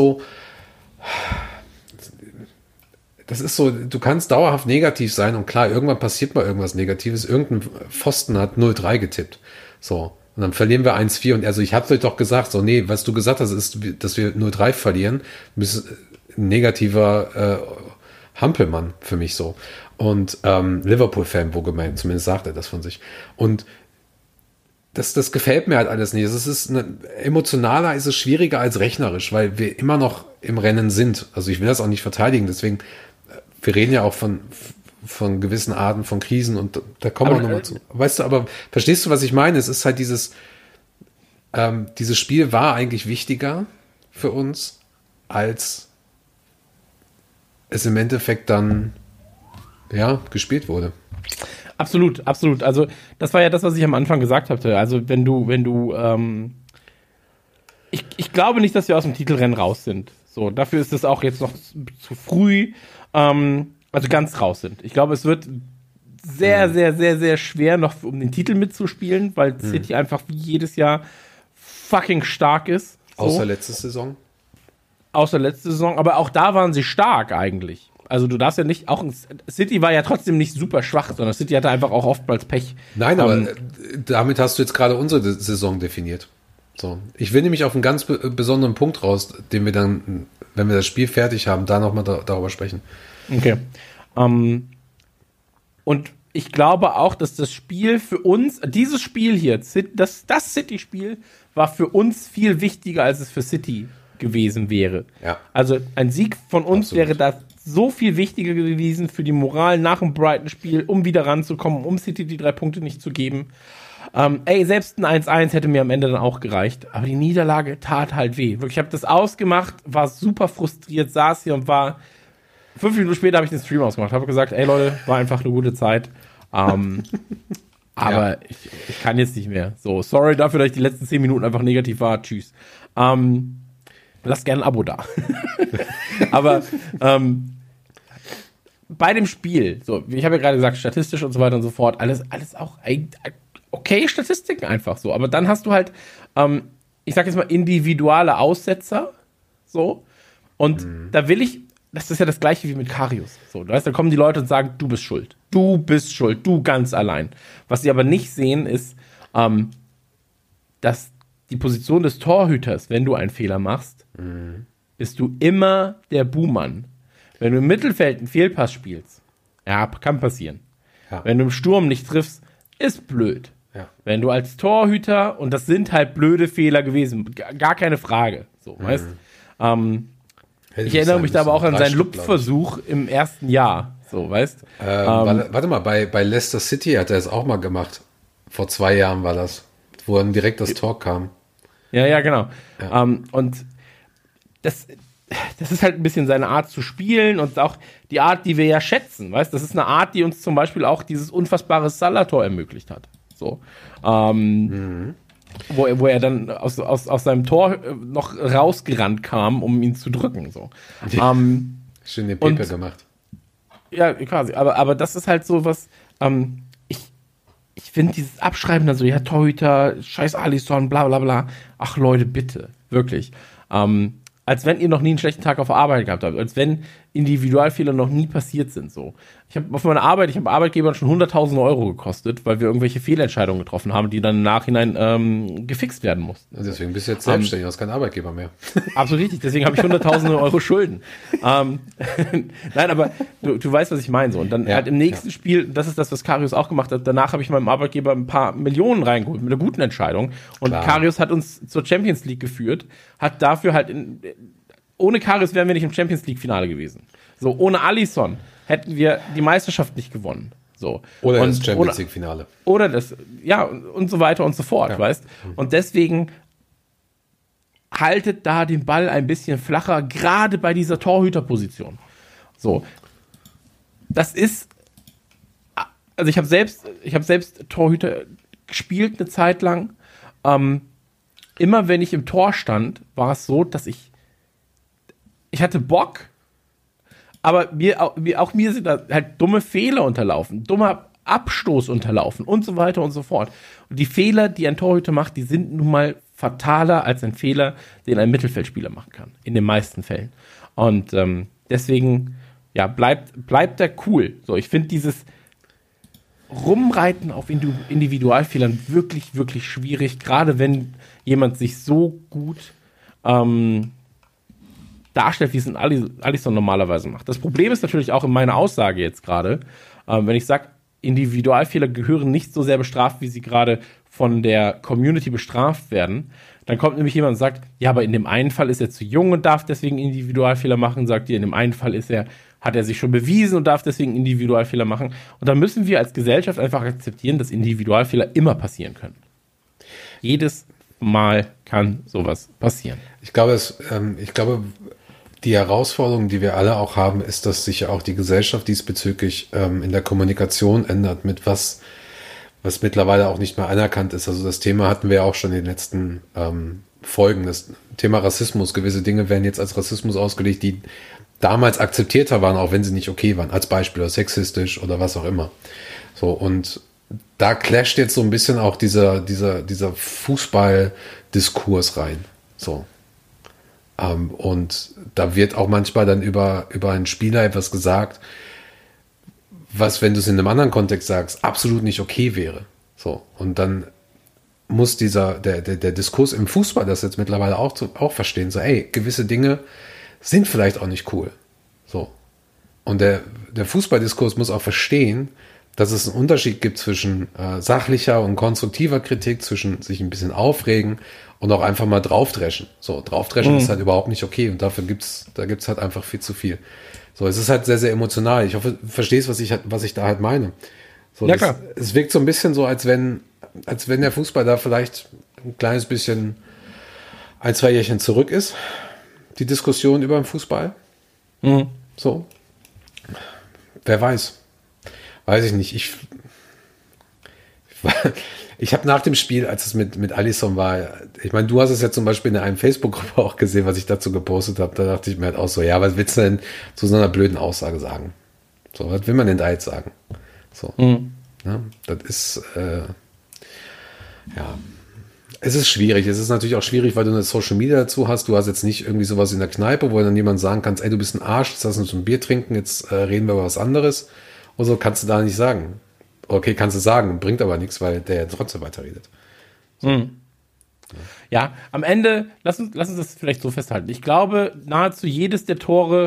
so, du kannst dauerhaft negativ sein und klar, irgendwann passiert mal irgendwas Negatives. Irgendein Pfosten hat 0-3 getippt. So. Und dann verlieren wir 1-4. Und also ich hab's euch doch gesagt, so, nee, was du gesagt hast, ist, dass wir 0-3 verlieren. Du bist ein negativer Hampelmann für mich so. Und Liverpool-Fan, wo gemeint, zumindest sagt er das von sich. Und das gefällt mir halt alles nicht. Emotionaler ist es schwieriger als rechnerisch, weil wir immer noch im Rennen sind. Also ich will das auch nicht verteidigen, deswegen, wir reden ja auch von gewissen Arten von Krisen und da kommen wir nochmal zu. Weißt du, aber verstehst du, was ich meine? Es ist halt dieses Spiel war eigentlich wichtiger für uns, als es im Endeffekt dann gespielt wurde. Absolut. Also das war ja das, was ich am Anfang gesagt hatte. Also wenn du ich glaube nicht, dass wir aus dem Titelrennen raus sind. So, dafür ist es auch jetzt noch zu früh, also ganz raus sind. Ich glaube, es wird sehr, sehr, sehr, sehr schwer, noch um den Titel mitzuspielen, weil City einfach wie jedes Jahr fucking stark ist. So. Außer letzte Saison, aber auch da waren sie stark eigentlich. Also du darfst ja nicht, auch City war ja trotzdem nicht super schwach, sondern City hatte einfach auch oftmals Pech. Nein, aber damit hast du jetzt gerade unsere Saison definiert. So, ich will nämlich auf einen ganz besonderen Punkt raus, den wir dann, wenn wir das Spiel fertig haben, da nochmal darüber sprechen. Okay. Und ich glaube auch, dass das Spiel für uns, dieses Spiel hier, das City-Spiel, war für uns viel wichtiger, als es für City gewesen wäre. Ja. Also ein Sieg von uns Absolut. wäre da so viel wichtiger gewesen für die Moral nach dem Brighton-Spiel, um wieder ranzukommen, um City die 3 Punkte nicht zu geben. Selbst ein 1-1 hätte mir am Ende dann auch gereicht. Aber die Niederlage tat halt weh. Wirklich, ich habe das ausgemacht, war super frustriert, saß hier und war 5 Minuten später habe ich den Stream ausgemacht. Habe gesagt, ey Leute, war einfach eine gute Zeit. Aber ich kann jetzt nicht mehr. So, sorry dafür, dass ich die letzten 10 Minuten einfach negativ war. Tschüss. Lasst gerne ein Abo da. Aber bei dem Spiel, so, ich habe ja gerade gesagt, statistisch und so weiter und so fort, alles auch okay Statistiken einfach so. Aber dann hast du halt, ich sag jetzt mal, individuelle Aussetzer, so. Und da will ich, das ist ja das Gleiche wie mit Karius. So, du weißt, dann kommen die Leute und sagen, du bist schuld. Du bist schuld, du ganz allein. Was sie aber nicht sehen, ist, dass die Position des Torhüters, wenn du einen Fehler machst, bist du immer der Buhmann. Wenn du im Mittelfeld einen Fehlpass spielst, ja, kann passieren. Ja. Wenn du im Sturm nicht triffst, ist blöd. Ja. Wenn du als Torhüter, und das sind halt blöde Fehler gewesen, gar keine Frage, so, weißt? Ich erinnere mich da aber auch an seinen Lupfversuch im ersten Jahr, so, weißt? Warte mal, bei Leicester City hat er es auch mal gemacht. Vor 2 Jahren war das, wo dann direkt das Tor kam. Ja, genau. Ja. Und das ist halt ein bisschen seine Art zu spielen und auch die Art, die wir ja schätzen, weißt? Das ist eine Art, die uns zum Beispiel auch dieses unfassbare Salah-Tor ermöglicht hat. So. Wo er dann aus seinem Tor noch rausgerannt kam, um ihn zu drücken. So. Schön den Pepe gemacht. Ja, quasi. Aber das ist halt so was, ich finde dieses Abschreiben dann so, ja, Torhüter, scheiß Alisson, bla bla bla. Ach Leute, bitte. Wirklich. Als wenn ihr noch nie einen schlechten Tag auf Arbeit gehabt habt, als wenn Individualfehler noch nie passiert sind. So. Ich habe Arbeitgebern schon 100.000 Euro gekostet, weil wir irgendwelche Fehlentscheidungen getroffen haben, die dann im Nachhinein gefixt werden mussten. Und deswegen bist du jetzt selbstständig, hast keinen Arbeitgeber mehr. Absolut richtig, deswegen habe ich 100.000 Euro Schulden. Nein, aber du weißt, was ich meine. So. Und dann halt im nächsten Spiel, das ist das, was Karius auch gemacht hat, danach habe ich meinem Arbeitgeber ein paar Millionen reingeholt, mit einer guten Entscheidung. Und Karius hat uns zur Champions League geführt, hat dafür halt ohne Karius wären wir nicht im Champions League-Finale gewesen. So, ohne Alisson hätten wir die Meisterschaft nicht gewonnen. So. Oder das Champions League-Finale. Oder das, ja, und so weiter und so fort, weißt? Und deswegen haltet da den Ball ein bisschen flacher, gerade bei dieser Torhüterposition. So. Das ist, also ich habe selbst Torhüter gespielt eine Zeit lang. Immer wenn ich im Tor stand, war es so, dass ich hatte Bock, aber mir sind da halt dumme Fehler unterlaufen, dummer Abstoß unterlaufen und so weiter und so fort. Und die Fehler, die ein Torhüter macht, die sind nun mal fataler als ein Fehler, den ein Mittelfeldspieler machen kann. In den meisten Fällen. Und deswegen, ja, bleibt er cool. So, ich finde dieses Rumreiten auf Individualfehlern wirklich, wirklich schwierig, gerade wenn jemand sich so gut darstellt, wie es ein Alisson normalerweise macht. Das Problem ist natürlich auch in meiner Aussage jetzt gerade, wenn ich sage, Individualfehler gehören nicht so sehr bestraft, wie sie gerade von der Community bestraft werden, dann kommt nämlich jemand und sagt, ja, aber in dem einen Fall ist er zu jung und darf deswegen Individualfehler machen, sagt ihr, in dem einen Fall hat er sich schon bewiesen und darf deswegen Individualfehler machen. Und dann müssen wir als Gesellschaft einfach akzeptieren, dass Individualfehler immer passieren können. Jedes Mal kann sowas passieren. Ich glaube, die Herausforderung, die wir alle auch haben, ist, dass sich ja auch die Gesellschaft diesbezüglich in der Kommunikation ändert, mit was mittlerweile auch nicht mehr anerkannt ist. Also das Thema hatten wir auch schon in den letzten Folgen. Das Thema Rassismus. Gewisse Dinge werden jetzt als Rassismus ausgelegt, die damals akzeptierter waren, auch wenn sie nicht okay waren. Als Beispiel oder sexistisch oder was auch immer. So, und da clasht jetzt so ein bisschen auch dieser Fußball-Diskurs rein. So. Und da wird auch manchmal dann über einen Spieler etwas gesagt, was, wenn du es in einem anderen Kontext sagst, absolut nicht okay wäre. So. Und dann muss der Diskurs im Fußball das jetzt mittlerweile auch verstehen. So, ey, gewisse Dinge sind vielleicht auch nicht cool. So. Und der Fußballdiskurs muss auch verstehen, dass es einen Unterschied gibt zwischen sachlicher und konstruktiver Kritik, zwischen sich ein bisschen aufregen und auch einfach mal draufdreschen. So, draufdreschen ist halt überhaupt nicht okay und dafür gibt's halt einfach viel zu viel. So, es ist halt sehr, sehr emotional. Ich hoffe, du verstehst, was ich da halt meine. So, ja, klar. Es wirkt so ein bisschen so, als wenn der Fußball da vielleicht ein kleines bisschen 1-2 Jährchen zurück ist. Die Diskussion über den Fußball. So. Wer weiß. Weiß ich nicht. Ich habe nach dem Spiel, als es mit Alisson war, ich meine, du hast es ja zum Beispiel in einem Facebook-Gruppe auch gesehen, was ich dazu gepostet habe. Da dachte ich mir halt auch so, ja, was willst du denn zu so einer blöden Aussage sagen? So, was will man denn da jetzt sagen? So. Ja, das ist, ja. Es ist schwierig. Es ist natürlich auch schwierig, weil du eine Social Media dazu hast. Du hast jetzt nicht irgendwie sowas in der Kneipe, wo dann jemand sagen kannst, ey, du bist ein Arsch, jetzt lass uns ein Bier trinken, jetzt reden wir über was anderes. Und so kannst du da nicht sagen. Okay, kannst du sagen, bringt aber nichts, weil der ja trotzdem weiterredet. So. Ja, am Ende, lass uns das vielleicht so festhalten. Ich glaube, nahezu jedes der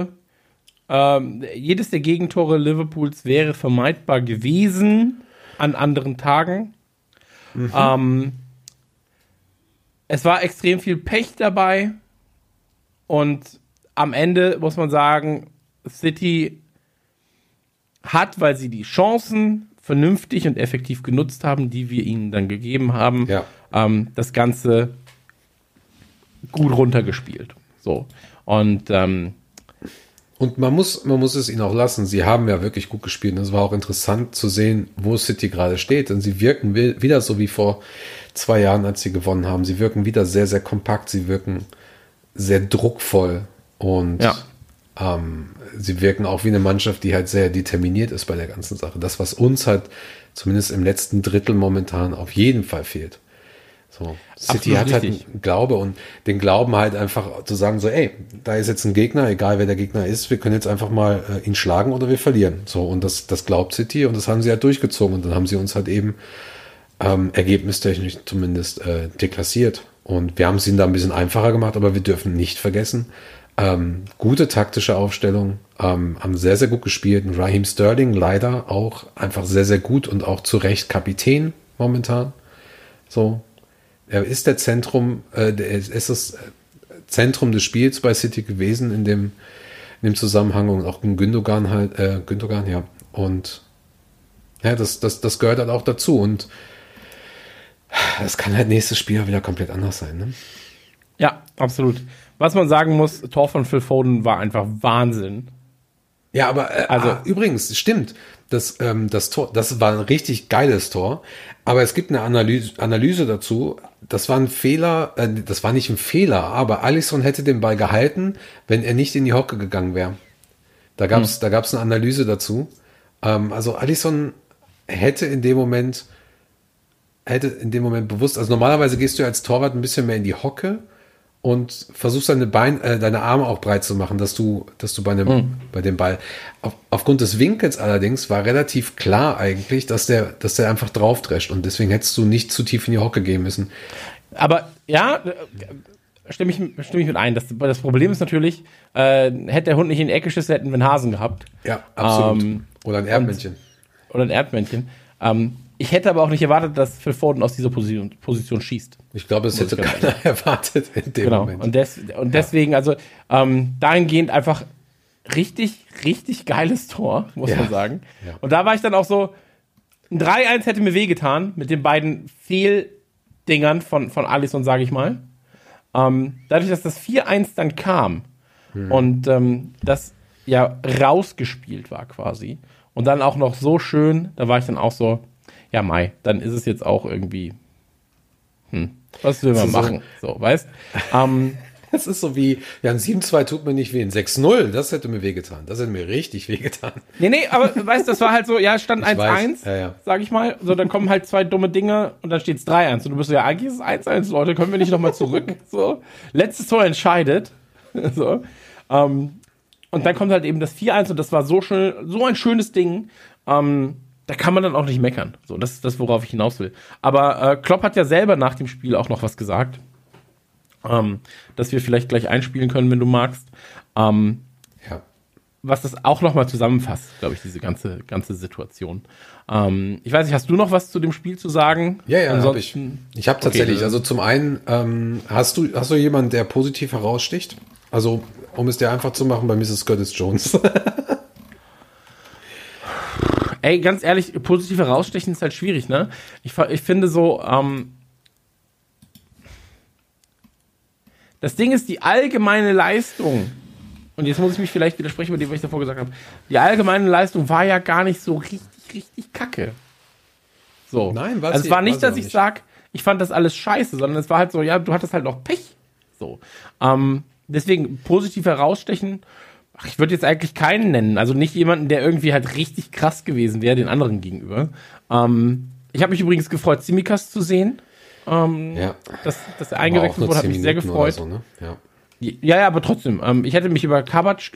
Gegentore Liverpools wäre vermeidbar gewesen an anderen Tagen. Es war extrem viel Pech dabei und am Ende muss man sagen, City hat, weil sie die Chancen vernünftig und effektiv genutzt haben, die wir ihnen dann gegeben haben, das Ganze gut runtergespielt. So. Und man muss es ihnen auch lassen. Sie haben ja wirklich gut gespielt. Und es war auch interessant zu sehen, wo City gerade steht. Denn sie wirken wieder so wie vor 2 Jahren, als sie gewonnen haben. Sie wirken wieder sehr, sehr kompakt. Sie wirken sehr druckvoll. Und sie wirken auch wie eine Mannschaft, die halt sehr determiniert ist bei der ganzen Sache. Das, was uns halt zumindest im letzten Drittel momentan auf jeden Fall fehlt. So, City hat halt einen Glaube und den Glauben halt einfach zu sagen, so, ey, da ist jetzt ein Gegner, egal wer der Gegner ist, wir können jetzt einfach mal ihn schlagen oder wir verlieren. So, und das glaubt City und das haben sie halt durchgezogen und dann haben sie uns halt eben ergebnistechnisch zumindest deklassiert. Und wir haben es ihnen da ein bisschen einfacher gemacht, aber wir dürfen nicht vergessen, gute taktische Aufstellung, haben sehr, sehr gut gespielt. Und Raheem Sterling leider auch einfach sehr, sehr gut und auch zu Recht Kapitän momentan. So, er ist der Zentrum, ist das Zentrum des Spiels bei City gewesen in dem Zusammenhang und auch in Gündogan halt, Gündogan, ja. Und ja, das gehört halt auch dazu und das kann halt nächstes Spiel wieder komplett anders sein, ne? Ja, absolut. Was man sagen muss, Tor von Phil Foden war einfach Wahnsinn. Ja, aber übrigens, stimmt, das Tor, das war ein richtig geiles Tor, aber es gibt eine Analyse dazu, das war ein Fehler, das war nicht ein Fehler, aber Alisson hätte den Ball gehalten, wenn er nicht in die Hocke gegangen wäre. Da gab's eine Analyse dazu. Also Alisson hätte in dem Moment bewusst, also normalerweise gehst du als Torwart ein bisschen mehr in die Hocke und versuchst deine Arme auch breit zu machen, dass du bei dem Ball, aufgrund des Winkels allerdings war relativ klar eigentlich, dass der einfach draufdrescht und deswegen hättest du nicht zu tief in die Hocke gehen müssen. Aber ja, stimme ich mit ein. Das Problem ist natürlich, hätte der Hund nicht in die Ecke geschissen, hätten wir einen Hasen gehabt. Ja, absolut. Oder ein Erdmännchen. Ich hätte aber auch nicht erwartet, dass Phil Foden aus dieser Position schießt. Ich glaube, es hätte keiner erwartet in dem Moment. Und deswegen, also dahingehend einfach richtig, richtig geiles Tor, muss man sagen. Ja. Und da war ich dann auch so, ein 3-1 hätte mir wehgetan, mit den beiden Fehldingern von Alisson, sage ich mal. Dadurch, dass das 4-1 dann kam und das ja rausgespielt war quasi und dann auch noch so schön, da war ich dann auch so, ja, Mai, dann ist es jetzt auch irgendwie, was will man machen? So, weißt? Es ist so wie, ja, ein 7-2 tut mir nicht weh, ein 6-0, das hätte mir wehgetan. Das hätte mir richtig wehgetan. Nee, aber weißt du, das war halt so, ja, stand 1-1, sag ich mal. So, dann kommen halt 2 dumme Dinge und dann steht's 3-1. Und du bist so, ja, eigentlich ist es 1-1, Leute, können wir nicht nochmal zurück? So, letztes Tor entscheidet. So. Und dann kommt halt eben das 4-1 und das war so schön, so ein schönes Ding. Da kann man dann auch nicht meckern. So, das ist das, worauf ich hinaus will. Aber Klopp hat ja selber nach dem Spiel auch noch was gesagt, dass wir vielleicht gleich einspielen können, wenn du magst. Was das auch noch mal zusammenfasst, glaube ich, diese ganze Situation. Ich weiß nicht, hast du noch was zu dem Spiel zu sagen? Ja, habe ich. Ich habe tatsächlich, okay, also zum einen, hast du jemanden, der positiv heraussticht? Also, um es dir einfach zu machen, bei Mrs. Curtis Jones. Ey, ganz ehrlich, positiv herausstechen ist halt schwierig, ne? Ich finde so, das Ding ist, die allgemeine Leistung, und jetzt muss ich mich vielleicht widersprechen mit dem, was ich davor gesagt habe, die allgemeine Leistung war ja gar nicht so richtig kacke. So. Nein, also es war nicht, dass ich sage, ich fand das alles scheiße, sondern es war halt so, ja, du hattest halt noch Pech. So. Deswegen positiv herausstechen, ich würde jetzt eigentlich keinen nennen. Also nicht jemanden, der irgendwie halt richtig krass gewesen wäre, den anderen gegenüber. Ich habe mich übrigens gefreut, Tsimikas zu sehen. Dass er eingewechselt wurde, hat mich sehr gefreut. So, ne? Ja, aber trotzdem. Ich hätte mich über Kabak.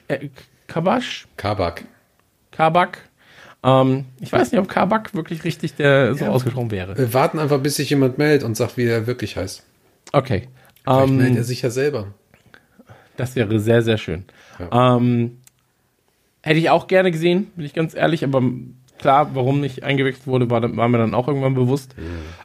Ich weiß nicht, ob Kabak wirklich richtig so ausgesprochen wäre. Wir warten einfach, bis sich jemand meldet und sagt, wie er wirklich heißt. Okay. Vielleicht meldet er sich ja selber. Das wäre sehr, sehr schön. Ja. Hätte ich auch gerne gesehen, bin ich ganz ehrlich, aber klar, warum nicht eingewechselt wurde, war mir dann auch irgendwann bewusst.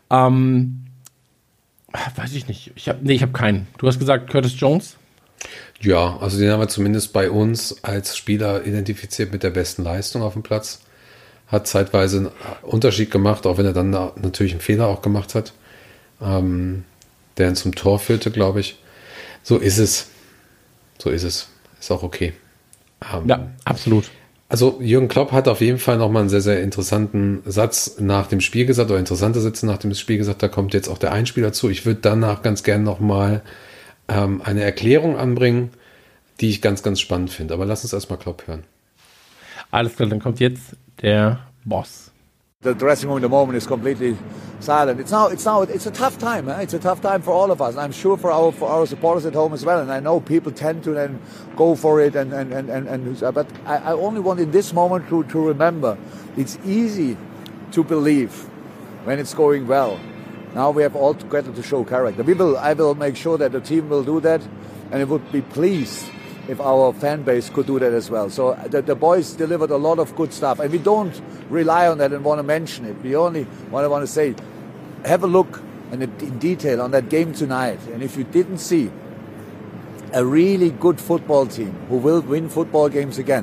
Weiß ich nicht. Ich habe keinen. Du hast gesagt Curtis Jones? Ja, also den haben wir zumindest bei uns als Spieler identifiziert mit der besten Leistung auf dem Platz. Hat zeitweise einen Unterschied gemacht, auch wenn er dann natürlich einen Fehler auch gemacht hat, der ihn zum Tor führte, glaube ich. So ist es. Ist auch okay. Ja, absolut. Also Jürgen Klopp hat auf jeden Fall nochmal einen sehr, sehr interessanten Satz nach dem Spiel gesagt, oder interessante Sätze nach dem Spiel gesagt, da kommt jetzt auch der Einspieler zu. Ich würde danach ganz gerne nochmal eine Erklärung anbringen, die ich ganz, ganz spannend finde. Aber lass uns erstmal Klopp hören. Alles klar, dann kommt jetzt der Boss. The dressing room at the moment is completely silent. It's a tough time. It's a tough time for all of us. I'm sure for our supporters at home as well. And I know people tend to then go for it. But I only want in this moment to remember, it's easy to believe when it's going well. Now we have all together to show character. I will make sure that the team will do that, and it would be pleased if our fan base could do that as well. So the boys delivered a lot of good stuff, and we don't rely on that and want to mention it. We only want to say, have a look in detail on that game tonight. And if you didn't see a really good football team who will win football games again,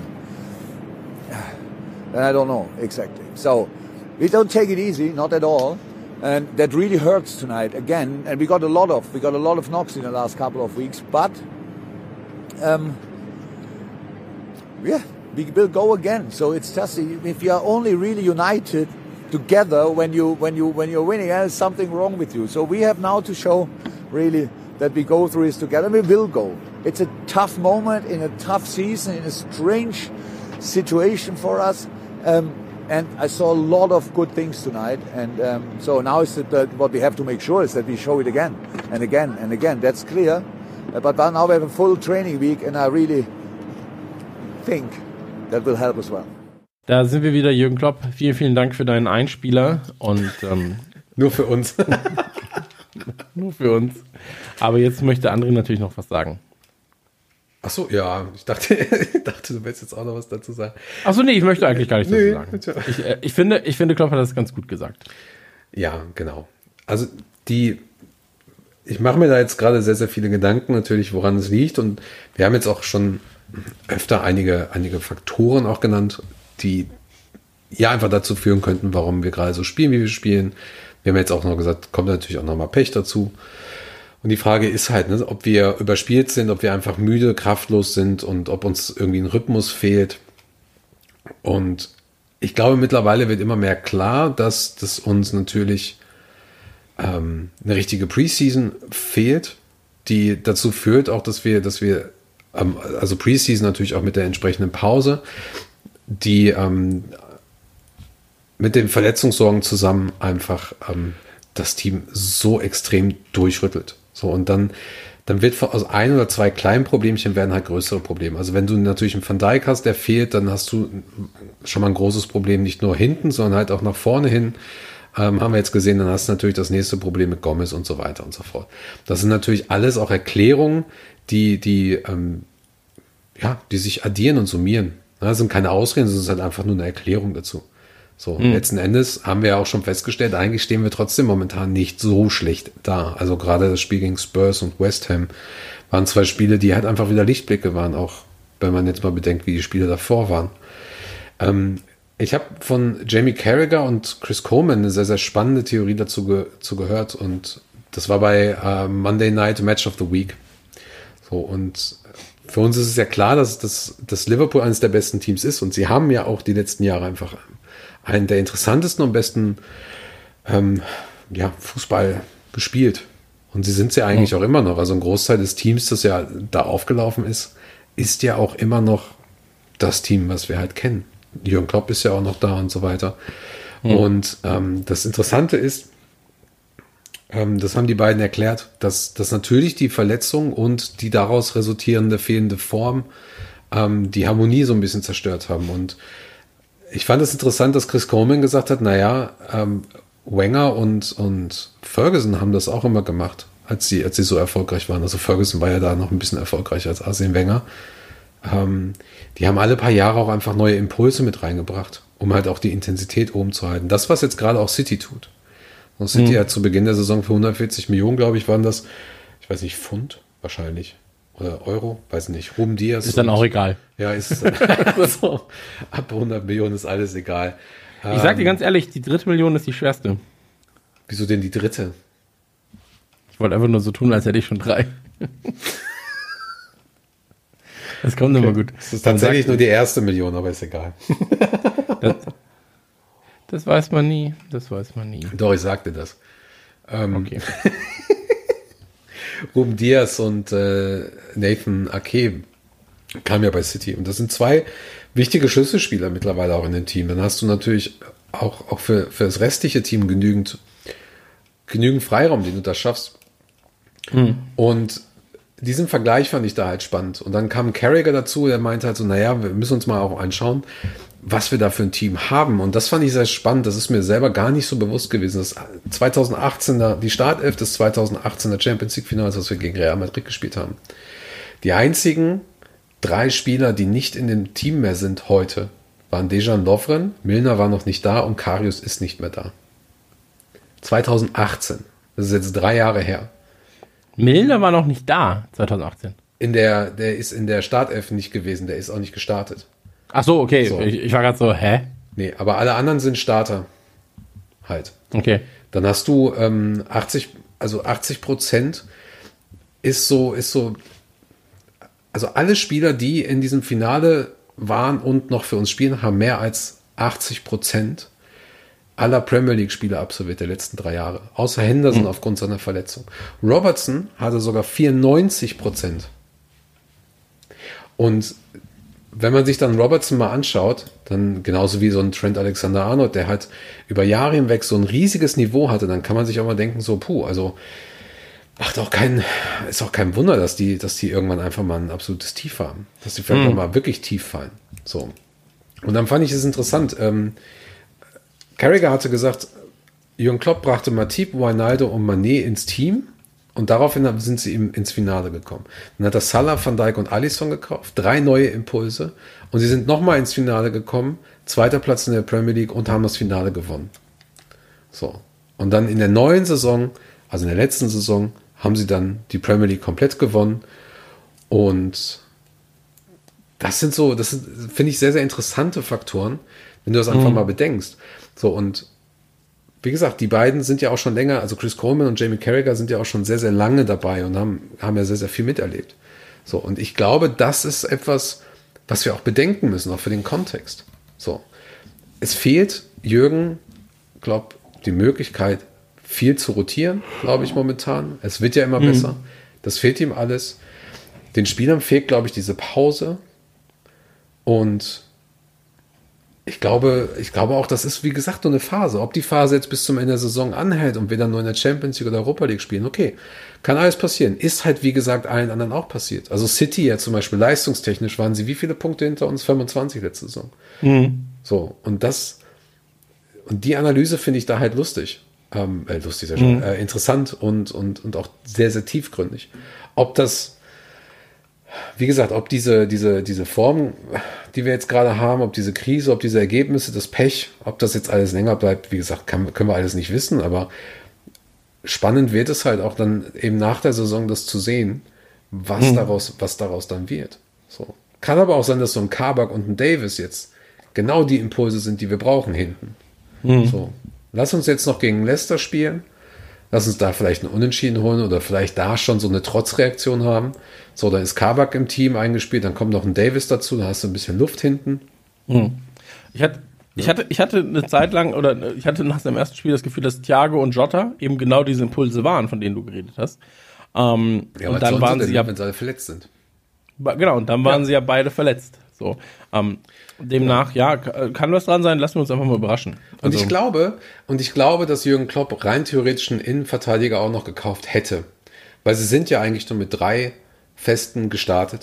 then I don't know exactly. So we don't take it easy, not at all. And that really hurts tonight again. And we got a lot of knocks in the last couple of weeks, but yeah, we will go again. So it's just if you are only really united together when you're winning, there's something wrong with you. So we have now to show really that we go through this together. We will go. It's a tough moment in a tough season, in a strange situation for us. And I saw a lot of good things tonight. And so now what we have to make sure is that we show it again and again and again. That's clear. But now we have a full training week, and I really think that will help as well. Da sind wir wieder, Jürgen Klopp. Vielen, vielen Dank für deinen Einspieler. Und nur für uns. Nur für uns. Aber jetzt möchte André natürlich noch was sagen. Ach so, ja. Ich dachte, du willst jetzt auch noch was dazu sagen. Ach so, nee, ich möchte eigentlich gar nicht dazu sagen. Ich finde, Klopp hat das ganz gut gesagt. Ja, genau. Also ich mache mir da jetzt gerade sehr, sehr viele Gedanken natürlich, woran es liegt. Und wir haben jetzt auch schon öfter einige Faktoren auch genannt, die ja einfach dazu führen könnten, warum wir gerade so spielen, wie wir spielen. Wir haben jetzt auch noch gesagt, kommt natürlich auch nochmal Pech dazu. Und die Frage ist halt, ne, ob wir überspielt sind, ob wir einfach müde, kraftlos sind und ob uns irgendwie ein Rhythmus fehlt. Und ich glaube, mittlerweile wird immer mehr klar, dass das uns natürlich eine richtige Preseason fehlt, die dazu führt auch, dass wir also Preseason natürlich auch mit der entsprechenden Pause, die mit den Verletzungssorgen zusammen einfach das Team so extrem durchrüttelt. So, und dann wird aus ein oder zwei kleinen Problemchen werden halt größere Probleme. Also wenn du natürlich einen Van Dijk hast, der fehlt, dann hast du schon mal ein großes Problem, nicht nur hinten, sondern halt auch nach vorne hin. Haben wir jetzt gesehen, dann hast du natürlich das nächste Problem mit Gomez und so weiter und so fort. Das sind natürlich alles auch Erklärungen, die sich addieren und summieren. Das sind keine Ausreden, das ist halt einfach nur eine Erklärung dazu. So, letzten Endes haben wir ja auch schon festgestellt, eigentlich stehen wir trotzdem momentan nicht so schlecht da. Also gerade das Spiel gegen Spurs und West Ham waren zwei Spiele, die halt einfach wieder Lichtblicke waren, auch wenn man jetzt mal bedenkt, wie die Spiele davor waren. Ich habe von Jamie Carragher und Chris Coleman eine sehr, sehr spannende Theorie dazu gehört, und das war bei Monday Night Match of the Week. So, und für uns ist es ja klar, dass Liverpool eines der besten Teams ist, und sie haben ja auch die letzten Jahre einfach einen der interessantesten und besten Fußball gespielt. Und sie sind es ja eigentlich auch immer noch. Also ein Großteil des Teams, das ja da aufgelaufen ist ja auch immer noch das Team, was wir halt kennen. Jürgen Klopp ist ja auch noch da und so weiter. Und das Interessante ist, das haben die beiden erklärt, dass natürlich die Verletzung und die daraus resultierende fehlende Form die Harmonie so ein bisschen zerstört haben. Und ich fand es interessant, dass Chris Coleman gesagt hat, Wenger und Ferguson haben das auch immer gemacht. als sie so erfolgreich waren. Also Ferguson war ja da noch ein bisschen erfolgreicher als Arsene Wenger. Die haben alle paar Jahre auch einfach neue Impulse mit reingebracht, um halt auch die Intensität oben zu halten. Das, was jetzt gerade auch City tut. Und City hat zu Beginn der Saison für 140 Millionen, glaube ich, waren das, ich weiß nicht, Pfund wahrscheinlich. Oder Euro, weiß nicht. Ruben Diaz. Ist dann auch egal. Ja, ist so, ab 100 Millionen ist alles egal. Ich sag dir ganz ehrlich, die 3. Million ist die schwerste. Wieso denn die 3.? Ich wollte einfach nur so tun, als hätte ich schon 3. Das kommt immer gut. Das ist tatsächlich nur die 1. Million, aber ist egal. Das weiß man nie. Doch, ich sagte das. Okay. Ruben Diaz und Nathan Ake kamen ja bei City. Und das sind 2 wichtige Schlüsselspieler mittlerweile auch in dem Team. Dann hast du natürlich auch für das restliche Team genügend Freiraum, den du da schaffst. Und diesen Vergleich fand ich da halt spannend. Und dann kam Carragher dazu, der meinte halt so, naja, wir müssen uns mal auch anschauen, was wir da für ein Team haben. Und das fand ich sehr spannend. Das ist mir selber gar nicht so bewusst gewesen. Das 2018er, die Startelf des 2018er Champions League Finals, was wir gegen Real Madrid gespielt haben. Die einzigen 3 Spieler, die nicht in dem Team mehr sind heute, waren Dejan Lovren, Milner war noch nicht da und Karius ist nicht mehr da. 2018. Das ist jetzt 3 Jahre her. Milner war noch nicht da, 2018. Der ist in der Startelf nicht gewesen, der ist auch nicht gestartet. Ach so, okay. So. Ich war gerade so, hä? Nee, aber alle anderen sind Starter. Halt. Okay. Dann hast du 80% ist so, also alle Spieler, die in diesem Finale waren und noch für uns spielen, haben mehr als 80% aller Premier League Spiele absolviert der letzten 3 Jahre. Außer Henderson aufgrund seiner Verletzung. Robertson hatte sogar 94%. Und wenn man sich dann Robertson mal anschaut, dann genauso wie so ein Trent Alexander-Arnold, der halt über Jahre hinweg so ein riesiges Niveau hatte, dann kann man sich auch mal denken, so, also ist auch kein Wunder, dass die irgendwann einfach mal ein absolutes Tief haben. Dass die vielleicht auch mal wirklich tief fallen. So. Und dann fand ich es interessant. Carragher hatte gesagt, Jürgen Klopp brachte Matip, Wijnaldum und Mané ins Team und daraufhin sind sie ins Finale gekommen. Dann hat er Salah, Van Dijk und Alisson gekauft, 3 neue Impulse und sie sind nochmal ins Finale gekommen, 2. Platz in der Premier League und haben das Finale gewonnen. So. Und dann in der neuen Saison, also in der letzten Saison, haben sie dann die Premier League komplett gewonnen und das sind, finde ich, sehr, sehr interessante Faktoren, wenn du das einfach mal bedenkst. So, und wie gesagt, die beiden sind ja auch schon länger, also Chris Coleman und Jamie Carragher sind ja auch schon sehr, sehr lange dabei und haben ja sehr, sehr viel miterlebt. So, und ich glaube, das ist etwas, was wir auch bedenken müssen, auch für den Kontext. So, es fehlt Jürgen, glaube die Möglichkeit, viel zu rotieren, glaube ich, momentan. Es wird ja immer besser. Das fehlt ihm alles. Den Spielern fehlt, glaube ich, diese Pause. Und ich glaube auch, das ist, wie gesagt, nur eine Phase. Ob die Phase jetzt bis zum Ende der Saison anhält und wir dann nur in der Champions League oder Europa League spielen, okay, kann alles passieren. Ist halt, wie gesagt, allen anderen auch passiert. Also City ja zum Beispiel, leistungstechnisch waren sie wie viele Punkte hinter uns? 25 letzte Saison. So, und die Analyse finde ich da halt lustig. Interessant und auch sehr, sehr tiefgründig. Ob das, wie gesagt, ob diese Form, die wir jetzt gerade haben, ob diese Krise, ob diese Ergebnisse, das Pech, ob das jetzt alles länger bleibt, wie gesagt, können wir alles nicht wissen, aber spannend wird es halt auch dann eben nach der Saison das zu sehen, was daraus dann wird. So. Kann aber auch sein, dass so ein Kabak und ein Davis jetzt genau die Impulse sind, die wir brauchen hinten. So. Lass uns jetzt noch gegen Leicester spielen. Lass uns da vielleicht einen Unentschieden holen oder vielleicht da schon so eine Trotzreaktion haben. So, dann ist Kabak im Team eingespielt, dann kommt noch ein Davis dazu, dann hast du ein bisschen Luft hinten. Ich hatte eine Zeit lang, oder ich hatte nach dem ersten Spiel das Gefühl, dass Thiago und Jota eben genau diese Impulse waren, von denen du geredet hast. Und dann waren sie ja, wenn sie alle verletzt sind. Genau, und dann waren sie ja beide verletzt. So, demnach, ja, kann was dran sein, lassen wir uns einfach mal überraschen. Und ich glaube, dass Jürgen Klopp rein theoretisch einen Innenverteidiger auch noch gekauft hätte. Weil sie sind ja eigentlich nur mit 3 Festen gestartet.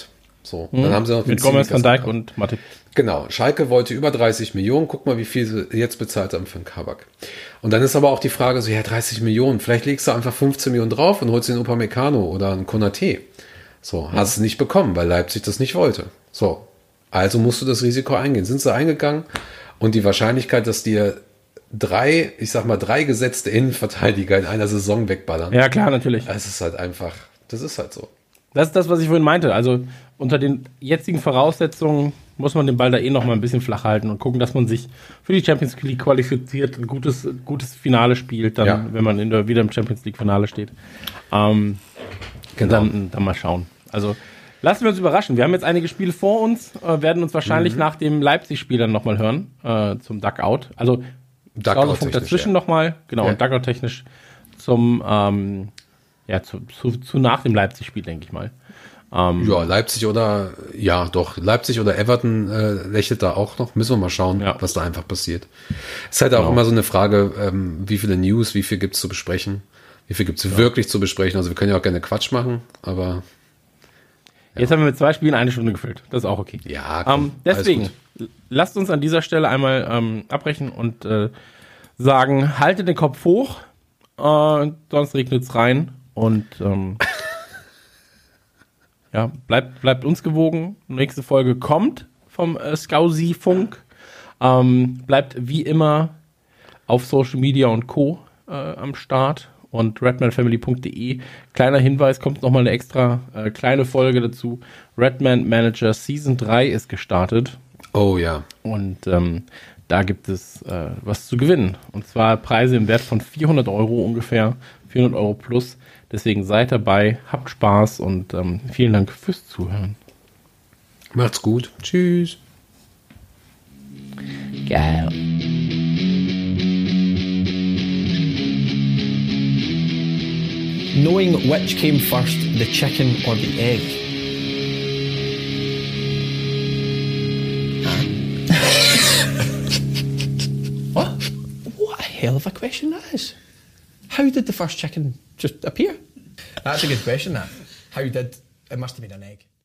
So, dann haben sie noch mit Gomez, Van Dijk und Matip. Genau, Schalke wollte über 30 Millionen. Guck mal, wie viel sie jetzt bezahlt haben für einen Kabak. Und dann ist aber auch die Frage so, ja, 30 Millionen, vielleicht legst du einfach 15 Millionen drauf und holst den Upamecano oder einen Konaté. So, hast du nicht bekommen, weil Leipzig das nicht wollte. So, also musst du das Risiko eingehen. Sind sie eingegangen und die Wahrscheinlichkeit, dass dir drei gesetzte Innenverteidiger in einer Saison wegballern. Ja, klar, natürlich. Das ist halt einfach, das ist halt so. Das ist das, was ich vorhin meinte. Also unter den jetzigen Voraussetzungen muss man den Ball da noch mal ein bisschen flach halten und gucken, dass man sich für die Champions League qualifiziert, ein gutes Finale spielt, dann, wenn man wieder im Champions League Finale steht. Genau. Dann mal schauen. Also lassen wir uns überraschen. Wir haben jetzt einige Spiele vor uns, werden uns wahrscheinlich nach dem Leipzig-Spiel dann nochmal hören, zum Duckout. Also Duckout dazwischen nochmal, genau, und Duckout-technisch zum zu nach dem Leipzig-Spiel, denke ich mal. Leipzig oder Everton lächelt da auch noch. Müssen wir mal schauen, was da einfach passiert. Es ist halt auch immer so eine Frage, wie viele News, wie viel gibt's zu besprechen, wie viel gibt's wirklich zu besprechen. Also wir können ja auch gerne Quatsch machen, aber jetzt haben wir mit 2 Spielen 1 Stunde gefüllt. Das ist auch okay. Ja, komm, deswegen, lasst uns an dieser Stelle einmal abbrechen und sagen, haltet den Kopf hoch, sonst regnet's rein. Und bleibt uns gewogen. Nächste Folge kommt vom Skausi-Funk. Bleibt wie immer auf Social Media und Co. Am Start und redmanfamily.de. Kleiner Hinweis, kommt nochmal eine extra kleine Folge dazu. Redman Manager Season 3 ist gestartet. Oh ja. Und da gibt es was zu gewinnen. Und zwar Preise im Wert von 400 Euro ungefähr. 400 Euro plus. Deswegen seid dabei, habt Spaß und vielen Dank fürs Zuhören. Macht's gut. Tschüss. Geil. Knowing which came first, the chicken or the egg? What a hell of a question that is. How did the first chicken just appear? That's a good question, that. It must have been an egg.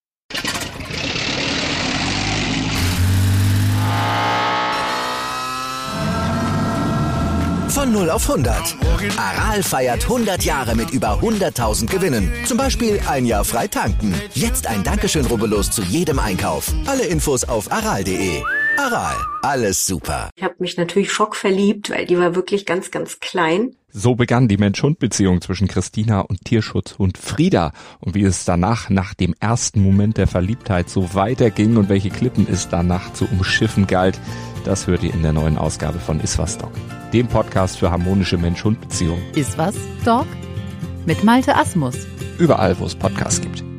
Von 0 auf 100. Aral feiert 100 Jahre mit über 100.000 Gewinnen. Zum Beispiel ein Jahr frei tanken. Jetzt ein Dankeschön, rubbellos zu jedem Einkauf. Alle Infos auf aral.de. Aral, alles super. Ich habe mich natürlich schockverliebt, weil die war wirklich ganz, ganz klein. So begann die Mensch-Hund-Beziehung zwischen Christina und Tierschutzhund Frieda. Und wie es danach, nach dem ersten Moment der Verliebtheit, so weiterging und welche Klippen es danach zu umschiffen galt, das hört ihr in der neuen Ausgabe von Iswas Dog, dem Podcast für harmonische Mensch-Hund-Beziehungen. Iswas Dog mit Malte Asmus. Überall, wo es Podcasts gibt.